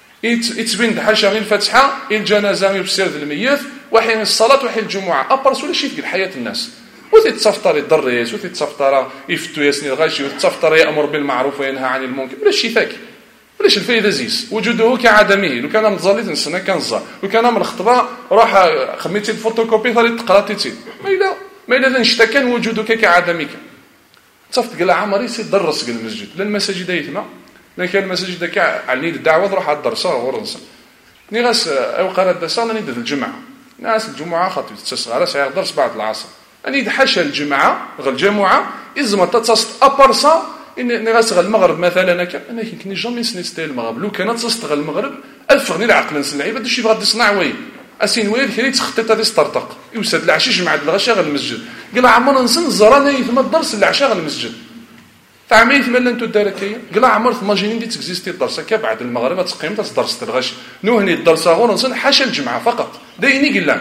يتبين حاشا غير الفاتحه الجنازه يفسر الميت وحين الصلاه وحين الجمعه ابرس ولا شي في الحياه الناس وتتصفطر الدريس وتتصفطر يفتو ياسني الغاشي وتتصفطر يامر بالمعروف وينهى عن المنكر ولا شي ثاك ولاش الفايده زيس وجوده كعدمه لو كان مظليت نسنا كان زار لو كان من الخطبه روح خميتي الفوتوكوبي ثاني تقراتي ما الا نشتكى وجودك كعدمك تصفط قال عمري سي درس قال المسجد لان المساجد يتما لكن المساجد كاع على الدعوه روح على الدرس ورنص ني غاس او قرا الدرس انا ندير الجمعه ناس الجمعه خاطر تسغره سير درس بعد العصر اني حاشا الجمعه غير الجمعه ازما تصست ابرسا ان غاس غير المغرب مثلا انا كني جامي سنيستي المغرب لو كانت تصست غير المغرب الفغني العقل نسن العباد داكشي بغا تصنع وي اسين ويل كري تخطيط هذه ستارتق يوسد العشيش مع الغشاء غير المسجد قال عمر نسن زراني ثم الدرس العشاء غير المسجد فعمي ثمن انتو الداركيه قال عمر ماجينين دي تكزيستي الدرس كا بعد المغرب تقيم درس الغش نوهني الدرس غور نسن حاشا الجمعه فقط دايني قال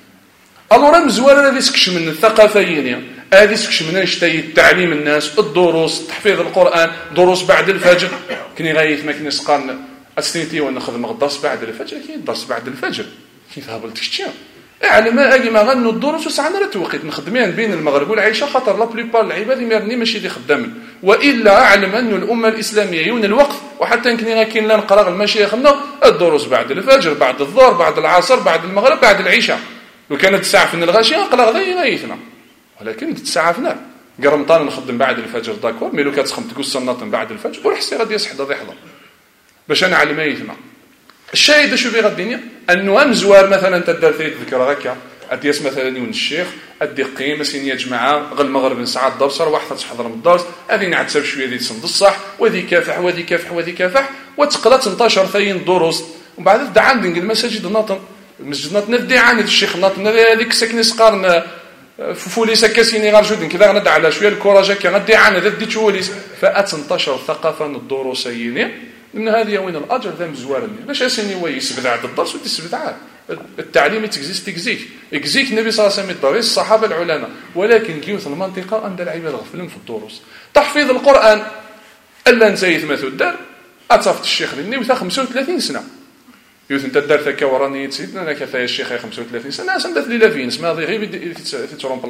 الورا مزوار هذه سكش من الثقافيين هذه سكش من اشتي تعليم الناس الدروس تحفيظ القران دروس بعد الفجر كني غايث ما كني سقان استنيتي ونخدم الدرس بعد الفجر كاين الدرس بعد الفجر كيف هبلت كشتي اعلم اجي ما غنوا الدروس وسعنا لا توقيت نخدمين بين المغرب والعشاء خاطر لا بليبار العباد يمرني ماشي اللي خدامين والا اعلم ان الامه الاسلاميه يون الوقت وحتى يمكن غاكين لا نقرا المشايخنا الدروس بعد الفجر بعد الظهر بعد العصر بعد المغرب بعد العشاء لو كانت ساعه في الغاشيه نقرا غدا غايثنا ولكن تسعفنا قرمطان نخدم بعد الفجر داكور مي لو كتخم تقول صنات بعد الفجر ورحسي غادي يسحض يحضر باش انا على ما يثما الشاهد شو في غدينيا انه ام زوار مثلا تدار فيه ذكر هكا اديس مثلا يون الشيخ ادي قيمه سين يا جماعه غير المغرب ساعات درس واحد تحضر من الدرس هذه نعتسب شويه ديال صند الصح وذي كافح وذي كافح وذي كافح وتقرا 18 ثين دروس ومن بعد دعا عندك المساجد ناطن المسجد ناطن ندي عند الشيخ ناطن هذيك ساكن سقارن فوليس كاسيني غارجودين كذا غندا على شويه الكوراج هكا غدي عن هذا دي توليس فاتنتشر ثقافه الدروسيين من هذه وين الاجر ذا مزوارني باش اسيني وي يسبد عند الدرس وتسبد عاد التعليم تكزيست يكزيك النبي صلى الله عليه وسلم الدرس الصحابه العلماء ولكن كيوث المنطقه عند العباد غفلين في الدروس تحفيظ القران الا نزيد مثل الدار اتصفت الشيخ لني وثا 35 سنه يوث انت الدار ثكا وراني سيدنا انا كفايه الشيخ 35 سنه سندت لي لافين اسمها غير تتروم بلاصي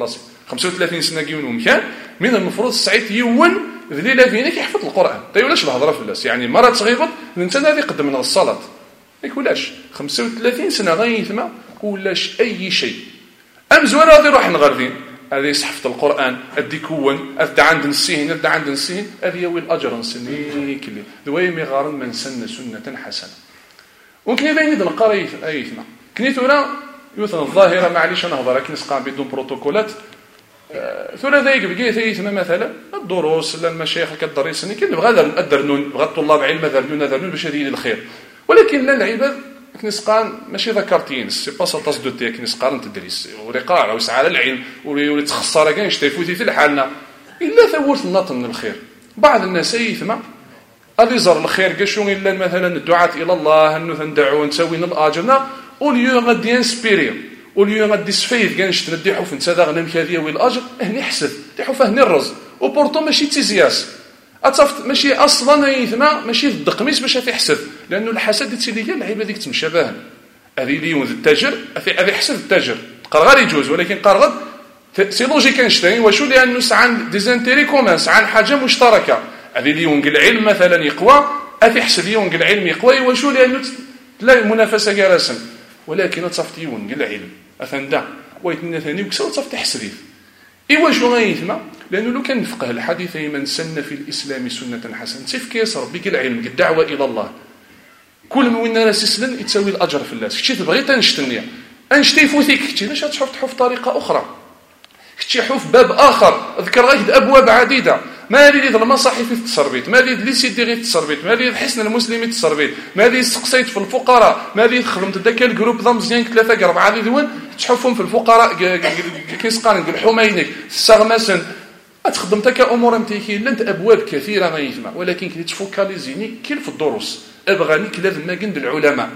35 سنه كيون ومكان من المفروض سعيت يون ذليله فينك يحفظ القران ولاش الهضره في الناس يعني مره تغيبط انت نادي قدم من الصلاه ولاش 35 سنه غيثما ولاش اي شيء امزوان غادي يروح نغرفين هذه صحفه القران ادي كون ادى عند نسين ادى عند نسين هذه يوي الاجر نسني كلي دويمي غارن من سن سنه حسنه ممكن يبين يد القريه ايثما كنيتونا يوثن الظاهره معليش انا هضر كي نسقى بدون بروتوكولات ثورة ذاك بقيت ايثما مثلا الدروس لا المشايخ كدريسني كي نبغى ندرنون بغى الطلاب علم درنون باش هذه الخير ولكن لا العباد كنسقان ماشي ذكرتين سي با ساطاس دو تي كنسقان تدريس ورقاع وسعى العلم ولي تخسر كاين شتيفوتي في حالنا الا ثورت النط من الخير بعض الناس ايثما غادي يزر الخير كاشو الا مثلا الدعاة الى الله انه ندعو نسوينا الاجرنا وليو غادي انسبيري وليو غادي سفيد كاين شت نديحو في نتا غنم كذا والاجر هني حسد ديحو فهني الرز وبورتو ماشي تيزياس اتصفت ماشي اصلا ايثما ماشي ضد قميص باش تحسد لانه الحسد يتسيدي كاع اللعيبه ديك تمشابهن هذه ليون التاجر هذه حسد التاجر قال غير يجوز ولكن قال غد سي لوجيك اينشتاين وشو لانه سعان ديزانتيري كومان سعان حاجه مشتركه هذه ليون العلم مثلا يقوى هذه حسد ليون العلم يقوى وشو لانه لا منافسه جالسا ولكن تصفت يون العلم اثندا ويتنا ثاني وكسو تصفت حسدي ايوا شو غيثما لانه لو كان نفقه الحديث من سن في الاسلام سنه حسنه سيف كيس ربي العلم الدعوه الى الله كل من الناس يسلم يتساوي الاجر في الله كنتي تبغي تنشتني انشتي فوثيك كنتي باش تحوف طريقه اخرى كنتي حوف باب اخر اذكر غير ابواب عديده ما هذه المصاحف في التسربيت ما هذه لي سيدي غير التسربيت ما هذه حسن المسلمين التسربيت ما هذه سقسيت في الفقراء ما هذه خدمت داك الجروب ضم مزيان 3 4 هذه دول تحوفهم في الفقراء كيسقان الحمينك السغمسن تخدم تك امور متيكي لنت ابواب كثيره ما يسمع ولكن كي تفوكاليزيني كيل في الدروس ابغاني لازم ما عند العلماء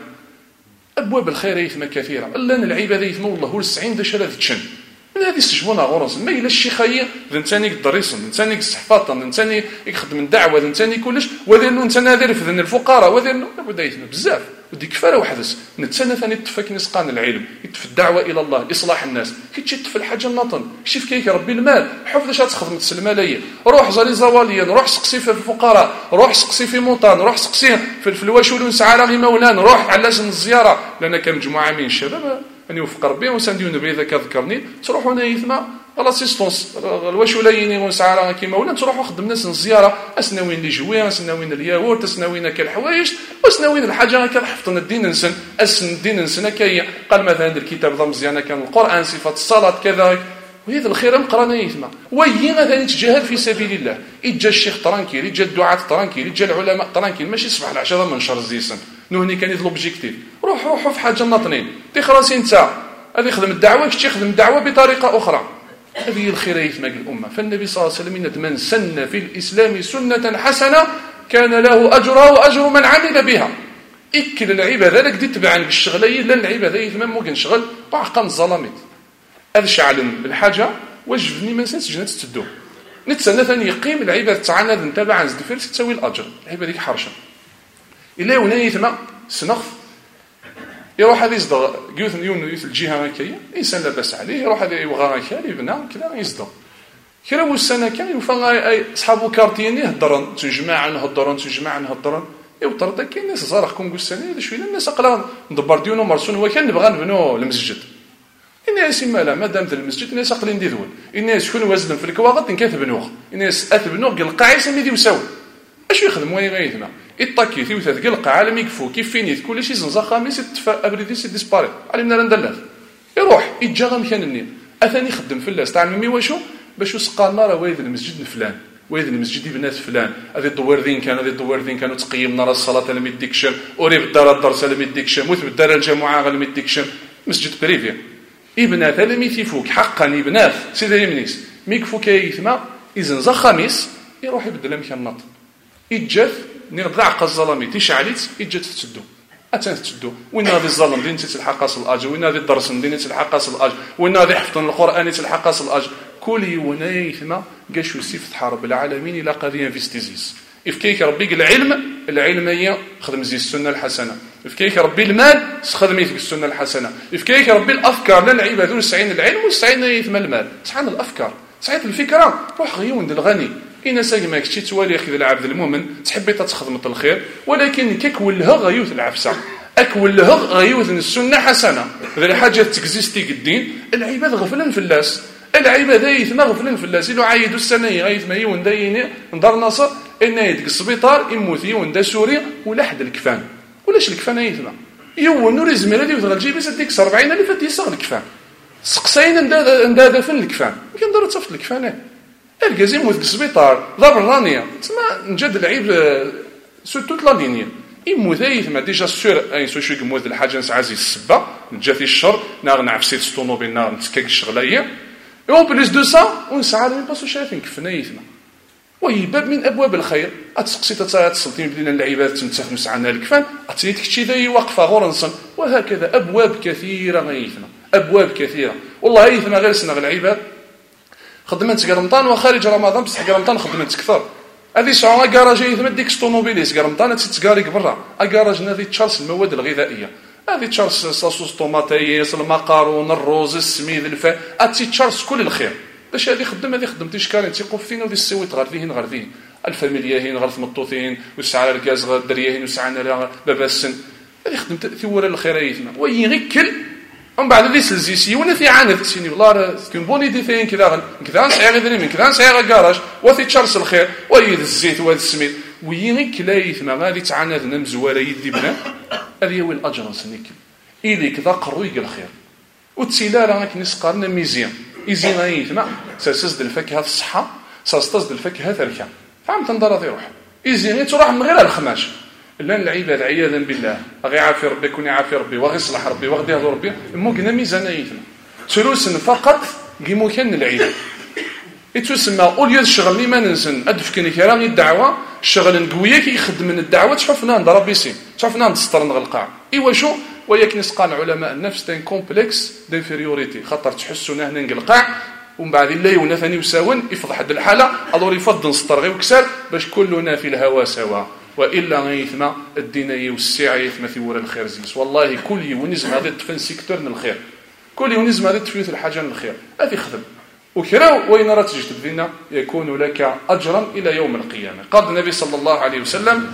ابواب الخير يثما كثيره الا العباده يثما والله 90 داش هذا تشن من هذه السجبونه غرس ما الا الشيخيه ثاني الدريسن ثاني الصحفاط ثاني يخدم الدعوه ثاني كلش وذنو انت نادر في ذن الفقراء وذنو بدا يثما بزاف ودي كفاره وحدث نتسنى ثاني تفك نسقان العلم يتف الدعوه الى الله اصلاح الناس كي تشف الحاجه النطن شوف كيك ربي المال حفظ اش تخدم تسلم ليا روح زالي زواليا روح سقسي في الفقراء روح سقسي في موطن روح سقسي في الواشول نسعى غي مولان روح على لازم الزياره لان كان مجموعه من الشباب ان يوفق ربي وسنديو نبي اذا كذكرني تروحوا هنا يثما الاسيستونس الواشولين ونسعى كيما ولا تروحوا خدم ناس الزياره اسناوين لي جوي اسناوين الياغورت اسناوين كالحوايج واسناوين الحاجه هكا حفظنا الدين نسن اسن الدين نسن كي قال مثلا الكتاب ضم مزيان كان القران صفات الصلاه كذا وهذا الخير مقرانا يثما وي مثلا تجاهد في سبيل الله يجا الشيخ ترانكيل يجا الدعاة ترانكيل يجا العلماء ترانكيل ماشي صباح العشاء من شر الزيسن نهني كان يطلب اوبجيكتيف روحوا في حاجه ناطنين دي خلاص انت هذه يخدم الدعوه كشي يخدم الدعوه بطريقه اخرى هذه الخير يثما الامه فالنبي صلى الله عليه وسلم من سن في الاسلام سنه حسنه كان له اجرها واجر من عمل بها اكل العباده ذلك دي تبعا بالشغليه لا العباده يثما ممكن شغل وعقا الظلامات هذا شعل الحاجه وجبني ما نسيتش جنات تدو نتسنى ثاني يقيم العباده تاعنا نتابع عن زدفير تسوي الاجر العباده ديك حرشه الا هنا يثما سنخ يروح هذا يصدر يوث الجهه هكايا انسان لاباس عليه يروح هذا يبغى هكا يبنى كذا يصدر كرا والسنه كان يوفى اصحابو كارتيني هضرن تجمع نهضرن يوطر داك الناس زارخكم قساني شويه الناس اقلا ندبر ديونو مرسون هو كان نبغى نبنو المسجد الناس مالا مادام ذا المسجد الناس عقلين دي ذول الناس شكون وزن في الكواغط نكتبنوغ الناس اثبنوغ القاعي سمي دي وساوي اش يخدم وين غيثنا الطاكي ثي وثاث قلق عالم يكفو كيف فيني كل شيء زنزا خامس يتفا ابريدي سي ديسباري علمنا ندلات يروح يتجا مكان النيل اثاني يخدم في اللاس تاع مي واشو باش يسقالنا راه وايد المسجد فلان وايد المسجد يبنات فلان هذه الدوار ذين كانوا تقيمنا راه الصلاه لم يديكشم وريب الدار الدرس لم يديكشم وث بالدار الجماعه لم يديكشم مسجد بريفي ابنات لم يفيفوك حقا ابنات سيدي منيس ميكفو كيثما اذن زا خميس يروح يبدل مكان النط يتجاث نغضع الظلامي تيشعليت يتجاث تسدو تسدو وين هذه الظلم دين تلحق اصل الاجر وين هذه الدرس دين تلحق اصل الاجر وين هذه حفظ القران تلحق اصل الاجر كل يونيثما قاشو سيف حرب العالمين الى قضيه انفستيزيس افكيك ربي العلم هي خدم زي السنه الحسنه يفكيك ربي المال تخدمي في السنه الحسنه، يفكيك ربي الافكار لا العباد وسعين العلم وسعين يثم المال، شحال الافكار سعيت الفكره روح غيون الغني إنا ساقماك شي توالي خذ العبد المؤمن تحبي تخدم الخير، ولكن كيك ولها غيوث العفسه اك ولها غيوث السنه حسنه غير حاجه تكزيستي الدين. العباد غفلن في الناس، العباد يثما غفلن في الناس، إلو عايدوا السنه غيثما يون دايني ندار ناصر ان يدك السبيطار يموتي وندا سوريا ولا حد الكفان ولاش الكفان يثما يون نور زميره دي وتغل جيبي سديك 40,000 يصغ الكفان سقساين ندا فين الكفان كي ندار تصفت الكفانات الكازيم موت السبيطار ضرب الرانيه تما نجد العيب سو توت لا لينيا يموت يثما ديجا سور اي سو شوي يموت الحاجه نسعازي السبه نجاتي الشر ناغ نعفسيت الطوموبيل ناغ نتكاك الشغلايه اون بليس دو سا ونسعى لي باسو شايفين كفنا يثما وهي باب من ابواب الخير اتسقسي تصلتي بدينا العباد تنتف مسعنا الكفان اتيتك شي ذي واقفه غورنصن وهكذا ابواب كثيره غيثنا ابواب كثيره والله يثما غير سنغ العباد خدمت رمضان وخارج رمضان بصح رمضان خدمت اكثر هذه ساعه كراج يثما ديك ستوموبيليس رمضان تتكاريك برا كراج نادي تشارلز المواد الغذائيه هذه تشارلز صاصوص طوماطيس المقارون الروز السميد الفا اتي تشارلز كل الخير باش هذه خدمتي شكارين تيقفين ودي السويت غارفين الفاميلياهين غارف مطوطين وسعى الكاز الدرياهين وسعى باباسن هذه خدمت ثور الخير يثما وي غيكل ومن بعد ذي سلزيسي ولا في عانث سيني والله كون بوني دي فين كذا نسعي غير من كذا نسعي كراج وفي تشارلز الخير ويد الزيت وهذا السميد وي غيكل يثما غادي تعانذنا مزواره يدي بنا هذه هو الاجر سنيك الي كذا قروي الخير وتسيلا راك نسقارنا ميزيان إزينا يثما ساسد الفاكهة الصحة ساستصد الفاكهة ثركة فهمت ندار ذي روح إزينا تروح من غير الخماش لأن العباد عياذا بالله أغي عافي ربي يكون يعافي ربي وغي يصلح ربي وغي يهضر ربي موكنا ميزانا يثما ثلوث فقط كيمو كان العيد يتسمى أوليو الشغل اللي ما ننسن أدفكني كرامي الدعوة الشغل نقوية كي يخدم من الدعوة تشوفنا ندار بيسين تشوفنا نستر نغلقاع إيوا شو ولكن قال علماء النفس تين كومبلكس دانفيريوريتي خاطر تحسونا هنا نقلقاع ومن بعد الله يونثني وساون يفضح هذه الحاله الور يفضل نسطر غير وكسر باش كلنا في الهوى سوا والا غيثما الدين يوسع يثما في ورا الخير زيس والله كل يونزم هذا تفن سيكتور من الخير كل يونزم هذا تفيت الحاجه من الخير هذه خدم وكرا وين راه تجي تبدينا يكون لك اجرا الى يوم القيامه. قال النبي صلى الله عليه وسلم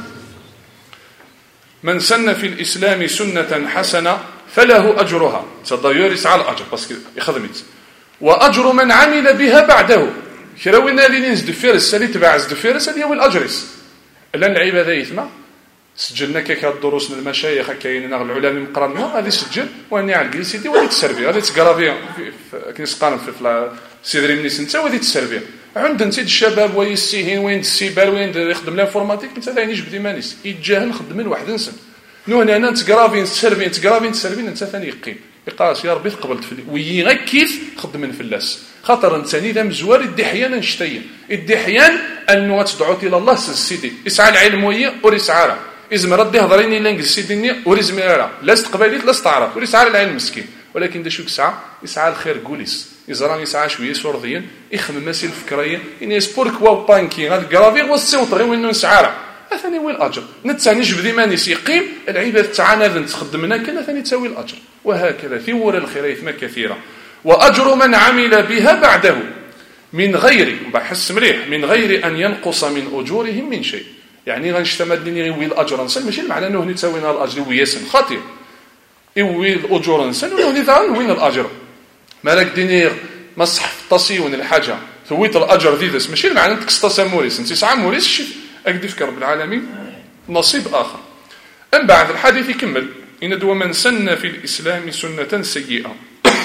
من سن في الإسلام سنة حسنة فله أجرها تضيرس على الأجر بس يخدمت وأجر من عمل بها بعده كراوينا اللي نزد فيرس اللي تبع زد فيرس هذه هو الأجرس لأن العبادة يثما سجلنا كيك الدروس من المشايخ كاينين العلماء مقرنا هذه سجل واني على الجلسيتي وهذه تسربي هذه تقرا كنيس قانون في سيدري مني سنه وهذه تسربي عند انت الشباب وين السيهين وين السيبر وين يخدم لانفورماتيك انت ثاني يجبد مانيس يتجاهل خدم من واحد نسن نو انا تقرافين تسربين انت ثاني يقيم يقاس يا ربي قبلت في وي غير كيف خدم من فلاس خاطر انت ثاني ذا مزوار الدحيان نشتي الدحيان انه تدعو الى الله سيدي اسعى العلم ويا ورسعاره إذا ما ردي هضريني لانجل سيدني ورزمي لا استقباليت لا استعرف ورسعى العلم مسكين ولكن دا شو يسعى الخير قوليس إذا راه يسعى شويه سورديا يخمم ماسي الفكريه ان يسبورك واو بانكي غاد الكرافير والصوت غير وين نسعى ثاني هو الاجر نتاني جبدي ماني سيقيم العباد تعانى تخدمنا كذا ثاني تساوي الاجر وهكذا في ورا الخير ما كثيره واجر من عمل بها بعده من غير بحس مليح من غير ان ينقص من اجورهم من شيء يعني غنشتمد لي ويل الاجر نسن ماشي معناه انه نتساوينا الاجر وياسن خاطر ويل الاجور نسن وين وين الاجر مالك دينير مسح في التصيون الحاجه ثويت الاجر ذيذس ماشي معناه انك تستصا موريس انت ساعه موريس شي اكدفك رب العالمين نصيب اخر ان بعد الحديث يكمل ان دو من سن في الاسلام سنه سيئه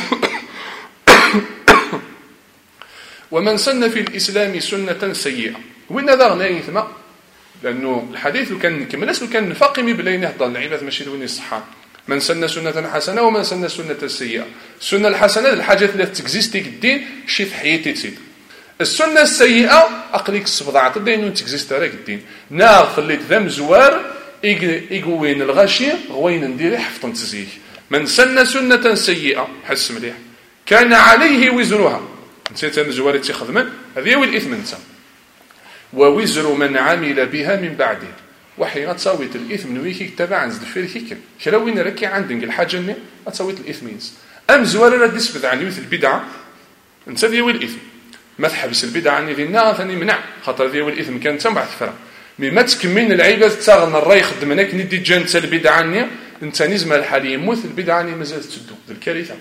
ومن سن في الاسلام سنه سيئه وين ذا غنيثما لانه الحديث كان نكمل كان نفاقم بلين يهضر العباد ماشي وين الصحه من سن سنة حسنة ومن سن سنة سيئة. السنة الحسنة الحاجات اللي تكزيستيك الدين شي في حياتي تسيد. السنة السيئة أقليك الصفضعات الدين وتكزيست راك الدين. نار خليت ذا مزوار يقوين الغاشية غوين ندير حفظ تزيك. من سن سنة سيئة حس مليح كان عليه وزرها. نسيت مزوار تخدم هذه هو الإثم انت. ووزر من عمل بها من بعده. وحي غتساويت الاثم نويكي تبع نزد فيه كيك كرا وين راكي عندك الحاجه ني غتساويت الاثم ينس ام زوار راه تثبت عن يوث البدعه انت ديال الاثم ما تحبس البدعه ني دينا ثاني منع خاطر ديال الاثم كان تنبع الفرا مي ما تكملنا العباد تاغن الراي خدمناك ندي جان انت البدعه ني انت نزم الحالي يموت البدعه ني مازال تسدو الكارثه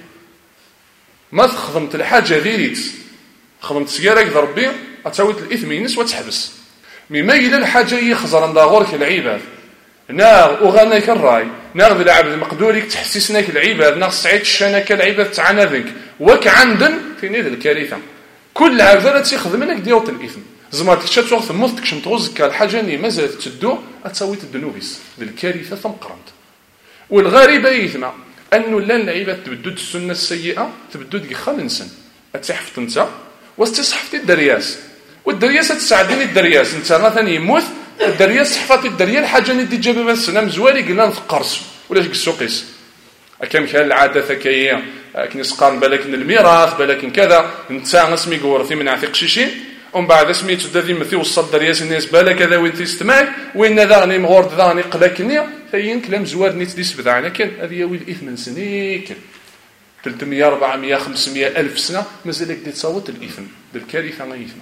ما خدمت الحاجه ديريت خدمت سيارك ربي غتساويت الاثم ينس وتحبس مما إلى الحاجة يخزر عند غورك العباد ناغ وغناك الراي ناغ العبد مقدورك تحسسناك العباد ناغ سعيد الشانك العباد تعناذنك وك عندن في نيد الكارثة كل عبد تيخدم لك ديوط الإثم زمرت كتشوف ثموتك شمتغوزك الحاجة اللي مازالت تسدو أتساويت الدنوبيس الكارثة ثم قرنت والغريبة يثمع أنه لا العباد تبدد السنة السيئة تبدد يخال إنسان أتحفظ أنت واستسحفت الدرياس والدرياس تساعدني الدرياس انت مثلا يموت الدرياس صحفتي الدريا الحاجه اللي تجيب بها السنام زوالي قلنا نفقرس ولا السوقيس كم كان العاده ثكيه كني سقان بالك الميراث بالك كذا انت اسمي قورتي من عتيق شيشين ومن بعد سميتو دادي مثي وصل الدرياس الناس بالك كذا وين تستمع وين ذاني مغورد ذاني قلاكني فين كلام زوار نيت ديس بدا لكن هذه ويل الاثم سنيك 300 400 500 الف سنه مازال يقدر تصوت الاثم بالكارثه ما يثم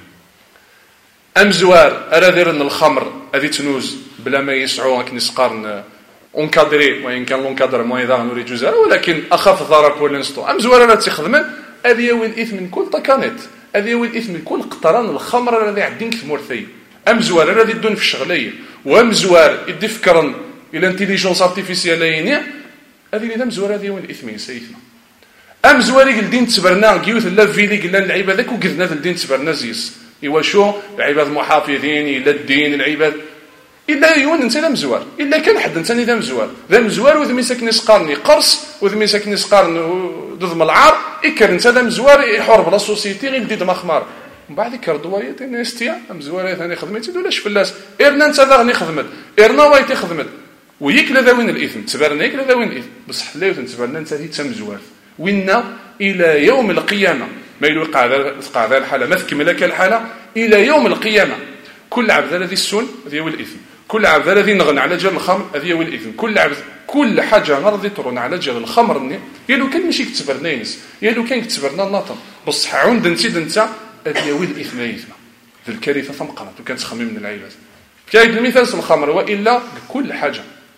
ام زوار ارا ديرن الخمر هذه تنوز بلا ما يسعوا كني سقارن اونكادري وان كان لونكادر موين ذا نوري جزار ولكن اخاف ضرر بور لانستو ام زوار ارا تخدم هذه هو الاثم من كل طكانات هذه هو الاثم من كل قطران الخمر الذي عندك في مورثي ام زوار ارا يدون في الشغليه وام زوار يدي فكرن الى انتيليجنس ارتيفيسيال لينيا هذه اللي مزوار هذه هو الاثم سيفنا ام زوار الدين تبرنا كيوث لا فيلي قلنا العباد ذاك وقلنا الدين تبرنا زيس ايوا شو العباد محافظين الى الدين العباد الا يون انت لا مزوار الا كان حد انت ذا مزوار ذا مزوار وذمي ساكن يسقارني قرص وذمي ساكن يسقارن ضد العار اكر انت ذا مزوار يحور بلا سوسيتي غير ديد مخمار من بعد يكر دوايات ناستيا مزوار ثاني خدمتي ولاش فلاس ارنا انت ذا غني خدمت ارنا وايتي خدمت ويكلا ذا وين الاثم تبرنا يكلا ذا وين الاثم بصح لا تبرنا انت هي تمزوار وإنا إلى يوم القيامة ما يلقى ذا الحالة ما تكملك الحالة إلى يوم القيامة كل عبد الذي السن هذه هو الإثم كل عبد الذي نغن على جل الخمر هذه هو الإثم كل حاجة نرضي ترون على جل الخمر يلو كان ماشي كتبرنا ينس يلو كان كتبرنا الناطم بصح عند انت هذه هو الإثم يثم ذي الكارثة ثم قرأت وكانت تخمم من العباد كاين المثال في الخمر وإلا كل حاجة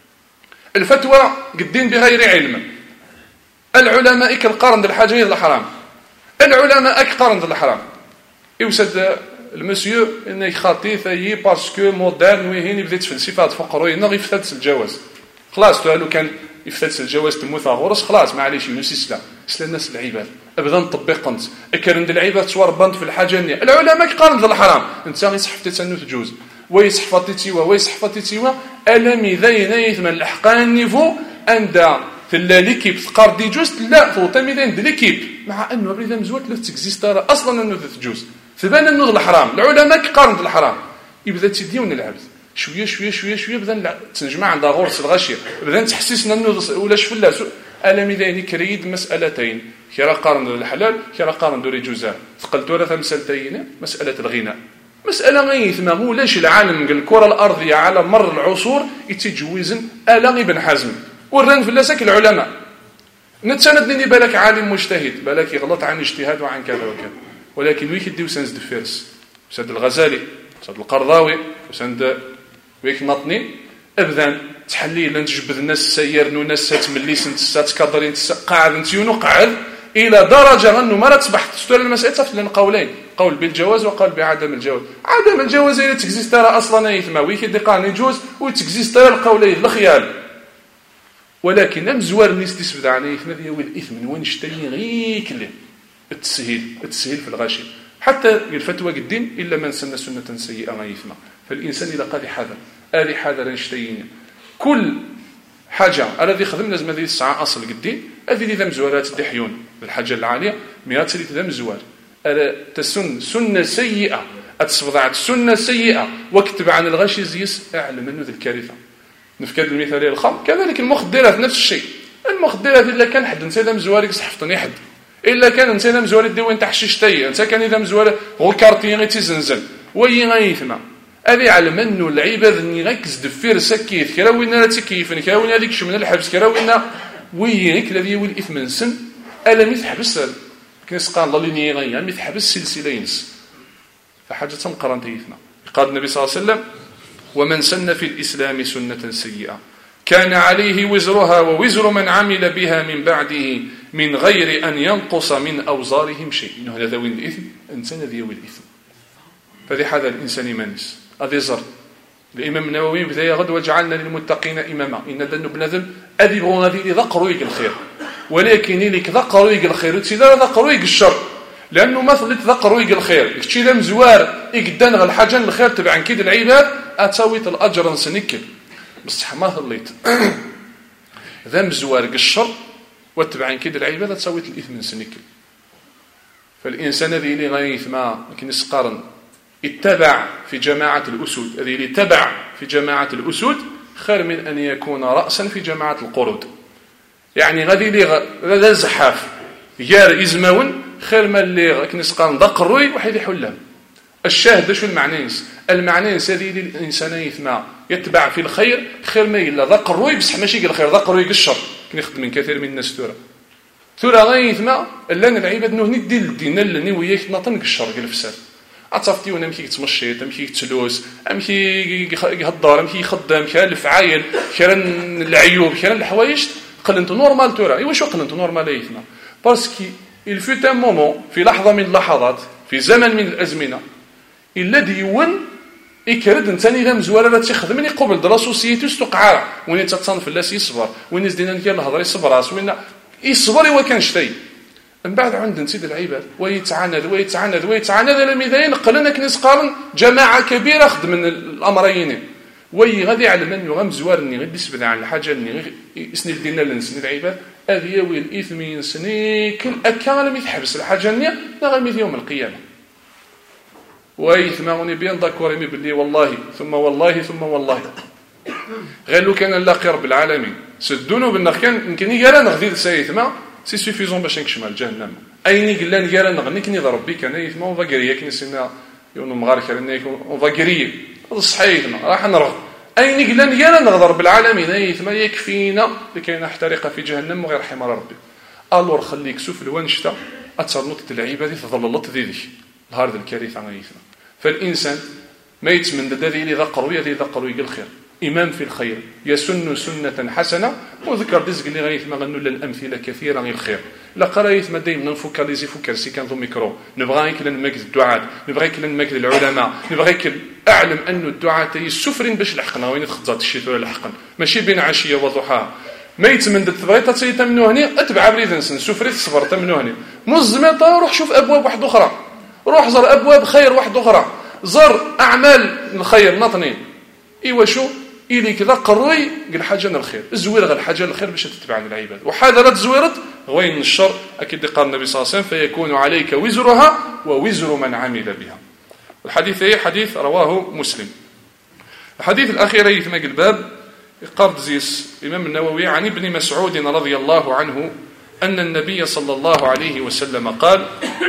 الفتوى قدين بغير علم العلماء كالقرن ذي الحاجة الحرام العلماء كقرن ذي الحرام يوسد المسيو انه يخاطي ثاي باسكو مودرن وين يبدا تفلسفات فقرو ينغ يفتت الجواز خلاص تو كان يفتت الجواز تموت غورس خلاص معليش ينسيسلا سلا الناس العباد ابدا نطبق انت كرند العباد صور بنت في الحاجه ني العلماء كقرن ذي الحرام انت يصحفتي تنو تجوز ويصحفتي ويصحفتي الم ذين من الاحقان نيفو عند في ليكيب تقار دي جوز لا فوتا ميدان دي ليكيب مع انه بريدا مزوات لا تكزيستار اصلا انه تجوز فبان انه الحرام العلماء كقارن الحرام يبدا تيديون العبد شويه بدا تنجمع عند غورس الغاشيه بدا تحسسنا انه ولا شفلا الا ميداني كريد مسالتين كرا قارن الحلال كرا قارن دوري جوزان ثقلت ولا مسالتين مساله الغناء مساله غيث ما مولاش العالم الكره الارضيه على مر العصور يتجوزن الا ابن حزم ورن في اللاسك العلماء نتساندني بالك عالم مجتهد بالك يغلط عن اجتهاد وعن كذا وكذا ولكن ويك يديو سنز دفيرس سند الغزالي سند القرضاوي سند ويك نطني ابدا تحلي لان تجبد الناس سيرنو ناس تملي سنت كادرين قاعد نتيونو قاعد الى درجه انه ما تصبح تستر المساله في قولين قول بالجواز وقول بعدم الجواز عدم الجواز الا تكزيسترا اصلا يثما ويك يدي قانون يجوز وتكزيسترا القولين الخيال ولكن امزوار الناس تسبد عليه هذا هو الاثم من وين يشتري غير كله التسهيل في الغاشي حتى الفتوى قدين الا من سن سنه سيئه ما يثم فالانسان اذا قال حذر يشتيين كل حاجه الذي خدم لازم هذه الساعه اصل قدين هذه اللي مزوارات الدحيون بالحاجه العاليه مئات اللي مزوار تسن سنه سيئه اتصبضع سنه سيئه واكتب عن الغاشي زيس اعلم انه ذي الكارثه نفكر المثاليه الخمر كذلك المخدرات نفس الشيء المخدرات الا كان حد انت مزوارك صحفتني حد الا كان انت مزوار دي وين تحشيشتي انت كان اذا مزوار غو كارتي غي تيزنزل وي غيثما هذه علم انه العباد اني غيكز دفير سكيت كرا وين راه تكيفن كرا وين هذيك شمن الحبس كرا وين ويك الذي هو الاثم نسن الا متحبس كنسقان الله لي غيا متحبس سلسله ينس فحاجه تنقرن تيثنا قال النبي صلى الله عليه وسلم ومن سن في الاسلام سنه سيئه كان عليه وزرها ووزر من عمل بها من بعده من غير أن ينقص من أوزارهم شيء. إنه هذا وين الإثم إنسان ذي هو الإثم. فذي هذا الإنسان مانس هذا زر الإمام النووي بداية غد وجعلنا للمتقين إماما إن ذنب بنذم أذي بغون هذه ذقروا يق الخير ولكن لك ذقروا يق الخير وتسيدار ذقروا يق الشر لأنه مثل ذقروا يق الخير كتشي ذا مزوار يقدان الحاجة الخير تبعا كيد العباد أتسويت الأجر نسنكل بصح ما ظليت ذا مزوار الشر واتبعا كيد العباد تسويت الإثم نسنكل. فالإنسان الذي اللي غيث ما كنسقارن اتبع في جماعة الأسود الذي اتبع في جماعة الأسود خير من أن يكون رأسا في جماعة القرود. يعني غادي لي زحاف يار إزماون خير من اللي كنسقارن دق الروي واحد يحلها. الشاهد شو المعنينس؟ المعنينس هذه الإنسان يثمع يتبع في الخير خير ما إلا دق الروي بصح ماشي قال الخير دق الروي الشر. كنخدم من كثير من الناس ثورة غيثمع لأن العباد نوه ندي الدين اللي وياك نطنق الشر قال الفساد. عطفتي وانا مشي يتمشيط مشي يتسلوس مشي يهضر مشي يخدم كان الفعايل كان العيوب كان الحوايج قلنت نورمال تورا ايوا شو قلنت نورمال ايثنا باسكو il fut un moment في لحظه من اللحظات في زمن من الازمنه الذي يون يكرد انسان اذا مزوره لا تخدمني قبل د لا سوسيتي استقعاره وين تتصنف الناس يصبر وين زدنا ندير الهضره يصبر راس وين يصبر هو كان شتي من بعد عند نسيد العباد ويتعاند لمذين قلنا كنسقارن جماعه كبيره خدم من الامرين وي غادي على من يغم زوارني غادي يسبد على الحاجه اللي يسند دينا لنسند العباد هذه هو الاثم ينسنيك الاكال ما يتحبس الحاجه اللي غادي يوم القيامه ويثمرني بين ذكرني باللي والله ثم والله ثم والله غير لو كان نلاقي رب العالمين سدونو بالنخ كان يمكن يرى نغذي سيثما سي سوفيزون باش نكشمل جهنم ايني قال لنا يرى نغني كني ضرب بك انا يثما وفاكريه كني سنا يونو مغار كرنا يكون وفاكريه صحيحنا راح نرغب ايني قال لنا يرى نغضر بالعالمين يثما يكفينا لكي نحترق في جهنم وغير حمار ربي الور خليك سوف الونشتا اتصنت العباد تظللت ذيك الهارد الكارثه غيثنا. فالانسان ما يتمند الذي ذقروا يقل الخير إمام في الخير يسن سنة حسنة وذكر دزق اللي غيث ما غنوا الأمثلة كثيرة غير الخير لا قرايث ما دايما نفوكاليزي فوكالسي كان ذو ميكرو نبغى يكل نمكد الدعاة نبغى يكل نمكد العلماء نبغى يكل أعلم أن الدعاة يسفرين باش لحقنا وين تخزات الشتوى لحقا ماشي بين عشية وضحاها ما يتمند تبغي تتمنوا هني اتبع بريدنسن سفري تصبر تمنوا هني مزمطة روح شوف أبواب واحدة أخرى روح زر أبواب خير واحدة أخرى زر أعمال الخير نطني إيوا شو إلي كذا قروي قال حاجة الخير الزوير غير حاجة الخير باش تتبع العباد وحاذرت زويرت غوين الشر أكيد قال النبي صلى الله عليه وسلم فيكون عليك وزرها ووزر من عمل بها. الحديث أي حديث رواه مسلم. الحديث الأخير يثمق الباب قرد زيس إمام النووي عن ابن مسعود رضي الله عنه أن النبي صلى الله عليه وسلم قال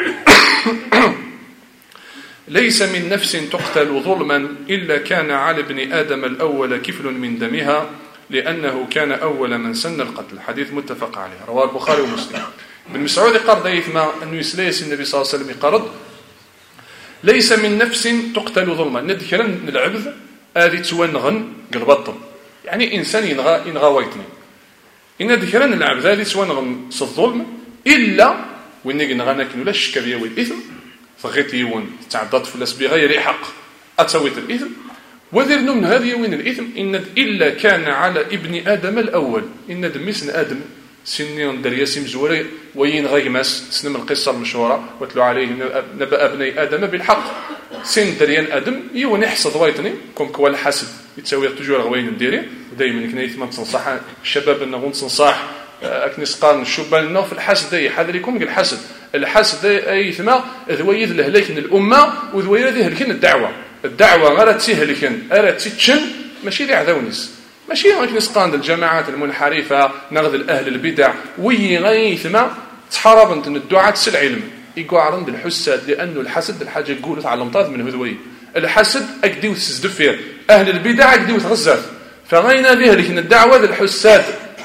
ليس من نفس تقتل ظلما إلا كان على ابن آدم الأول كفل من دمها لأنه كان أول من سن القتل. حديث متفق عليه رواه البخاري ومسلم. ابن مسعود قرد يثما أنه يسليس النبي صلى الله عليه وسلم قرد ليس من نفس تقتل ظلما ندخل العبد هذه توانغن قلبطل يعني إنسان ينغى ويتني إن ذكرنا العبد هذه توانغن الظلم إلا وإن نغناكن ولا الشك بيا والإثم فغيت يون تعضت فلس بغير حق أتسويت الإثم وذرنا من هذه وين الإثم إن إلا كان على ابن آدم الأول إن دمسن آدم سنين درياسم زوري وين غيماس سنم القصة المشهورة واتلو عليه نبأ ابني آدم بالحق سن دريان آدم يون يحصد وايتني كم كوال الحسد يتساوي تجور غوين نديري ودايما كنا يثمان تنصح الشباب أنه تنصح أكنسقان الشبان في الحسد أي حذركم الحسد الحسد أي ثما ذويذ لهلكن الأمة وذويذ لهلكن الدعوة غير تسهلكن غير تتشن ماشي ذي عذونيس ماشي أكنسقان الجماعات المنحرفة نغذ الأهل البدع وي غي ثما تحارب أنت الدعاة العلم يقعرن بالحسد لأنه الحسد الحاجة تقول تعلمتات من هذوي الحسد أكديو تسدفير أهل البدع أكديو تغزاف فغينا به لكن الدعوة الحساد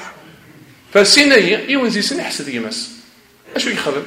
فسيني يونزي سن يحسد يمس أشو يخدم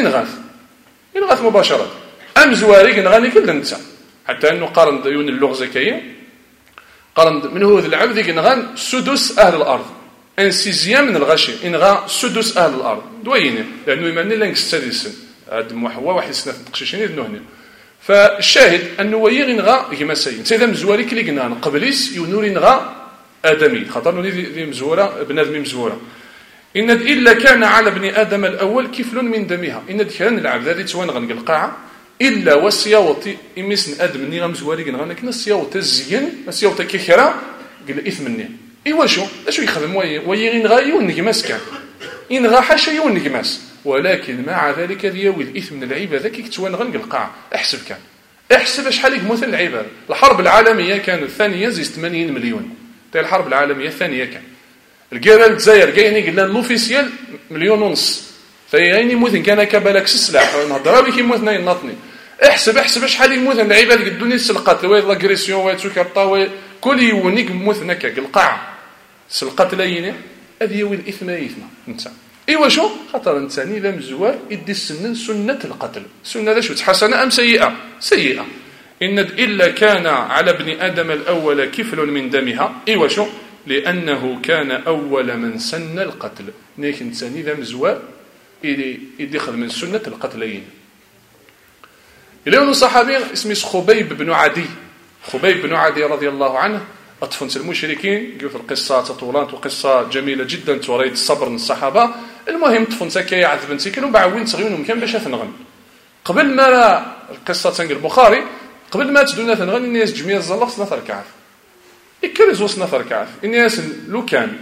ينغاث مباشرة أم زواريق نغاني كل نتا حتى أنه قارن ديون اللغة زكية قارن من هو ذي العبد ينغان سدس أهل الأرض انسيزيام من الغشي إنغا سدس أهل الأرض دويني لأنه يمني لنك السادسين هذا محوى واحد سنة تقشيشين إذن هنا فالشاهد أنه يغنغا يمسين سيدا مزواري كلي قنان قبليس ينور ينغا آدمي خاطر نولي ذي مزورة بنادم مزورة إن إلا كان على ابن آدم الأول كفل من دمها إن كان العبد الذي توانغن القاعة إلا والسياوة إمسن آدم نيغا مزواري قنغا لكن السياوة الزين السياوة كيخرا قل إثم مني إيوا شو يخدم ويغنغا يونغماس كان إنغا حاشا يونغماس ولكن مع ذلك دياوي الإثم من العبادة كي توانغن القاعة احسب شحال يموت العباد الحرب العالمية كانت الثانية زي 80 مليون تاع الحرب العالمية الثانية كان الجيرال الجزائر كاين قلنا لوفيسيال 1.5 مليون فيعني يموت كان كبالك السلاح نهضر بك يموت ناي ناطني احسب شحال يموت العباد قدوني السلقات وي لاغريسيون وي سكرطا كل يونيك يموت هناك القاع سلقات لاينه هذه هو الاثم انت ايوا شو خاطر انسان اذا مزوار يدي السنن سنه القتل سنه ذا شو حسنه ام سيئه ان الا كان على ابن ادم الاول كفل من دمها ايوا شو لانه كان اول من سن القتل نيك انسان اذا مزوار يدخل من سنه القتلين اليوم صحابي اسمه خبيب بن عدي رضي الله عنه أطفنت المشركين قلت القصة تطولات وقصة جميلة جدا توريد الصبر من الصحابة المهم طفنت كي عذبنتي كانوا بعوين تغيون مكان باش تنغن قبل ما القصة تنقل البخاري قبل ما تدونا تنغن الناس جميع الزلق سنة ركعات يكرزوا سنة ركعات الناس لو كان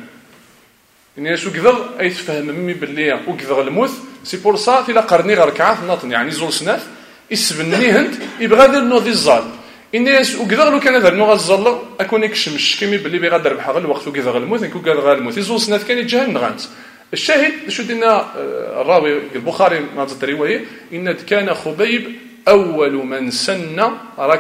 الناس وكذر أي تفهم ممي باللي وكذر الموت سي بور سا تلا قرني ركعات ناطن يعني زول سنات يسبني هند يبغى ذا نوضي الزال الناس وكذا لو كان هذا نوع الزل اكون يكشمش كيمي باللي بيغادر بحال الوقت وكذا الموت نكون قال غير الموت يزول سنات كان يتجاهل نغانت الشاهد شو دينا الراوي البخاري ناظر الروايه ان كان خبيب اول من سن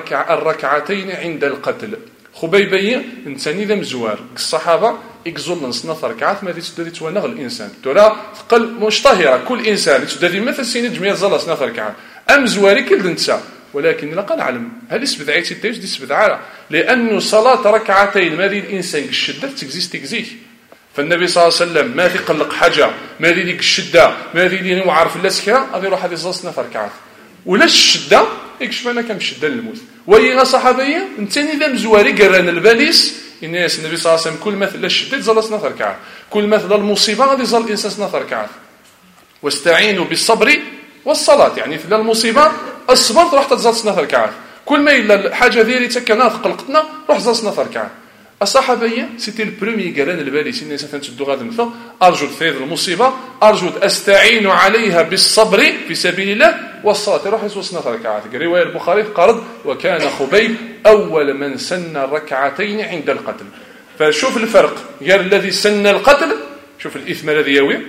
الركعتين عند القتل خبيبيه انسان اذا مزوار الصحابه يكزول نص ركعات ما تدري تونغ الانسان ترى ثقل مشتهره كل انسان تدري مثل سين جميع زل سنه ركعات ام زواري كل انسان ولكن لا نعلم هل يسبد عيتي تيج دي يسبد عارة لأنه صلاة ركعتين ما ذي الإنسان الشدة تكزيه فالنبي صلى الله عليه وسلم ما في قلق حاجة ما ذي ديك الشدة ما ذي دي نوع عارف الله سكرة هذا يروح هذه صلصنا في ركعات ولا الشدة يكشف أنا كم شدة للموت وهي صحابية انتني ذا مزواري قران الباليس الناس النبي صلى الله عليه وسلم كل مثل الشدة زلصنا في ركعات كل مثل المصيبة غادي يظل الإنسان في ركعات واستعينوا بالصبر والصلاة يعني في المصيبة الصبر راح تزال سنة ركعات كل ما إلا الحاجة ديالي تكنات قلقتنا راح تزال سنة ركعات الصحابية سيتي البرومي قران البالي سنة تنشدو غادي مثل أرجو ثير المصيبة أرجو أستعين عليها بالصبر في سبيل الله والصلاة راح يزال سنة ركعات رواية البخاري قرض وكان خبيب أول من سن الركعتين عند القتل فشوف الفرق غير الذي سن القتل شوف الإثم الذي يوي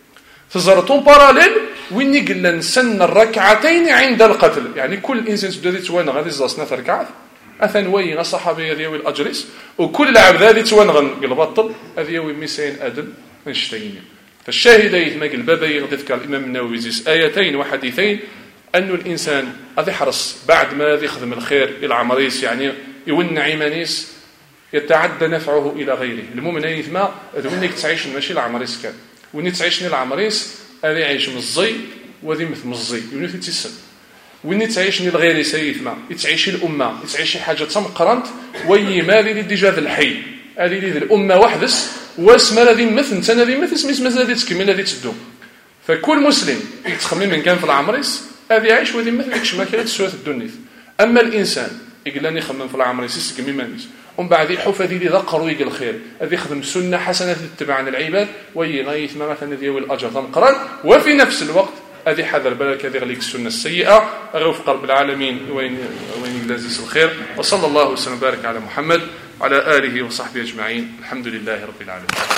تزرطون باراليل وين قلنا نسن الركعتين عند القتل يعني كل انسان تبدا توان غادي زاسنا في ركعات اثن وين الصحابيه ديال الاجريس وكل عبد هذه توان البطل هذه هو ميسين ادم نشتين فالشاهدين ما قال بابي غادي يذكر الامام النووي زيس ايتين وحديثين انه الانسان غادي يحرص بعد ما يخدم الخير الى عمريس يعني يونع عمانيس يتعدى نفعه الى غيره المؤمن يثما وينك تعيش ماشي العمريس كان وين تعيش العمريس هذا يعيش مزي وذي مثل مزي يونيث تيسن وين تعيش الغير سيف ما يتعيش الامه يتعيش حاجه تمقرنت وي مالي اللي ديجا ذا الحي هذه اللي الامه وحدس واسم الذي مثل انت الذي مثل اسم الذي تكمل الذي تدو فكل مسلم يتخمم من كان في العمريس هذا يعيش وذي مثل يكش ما كانت سوره الدنيا اما الانسان يقلاني يخمم في العمريس يسقمي مانيس ومن بعد يحوف هذه اللي ذكروا يقل الخير هذه يخدم سنه حسنه تتبع عن العباد ويغيث ما مثلا ديال الاجر تنقرن وفي نفس الوقت هذه حذر بالك هذه غليك السنه السيئه غوف قلب العالمين وين يجازيس الخير وصلى الله وسلم وبارك على محمد وعلى اله وصحبه اجمعين الحمد لله رب العالمين.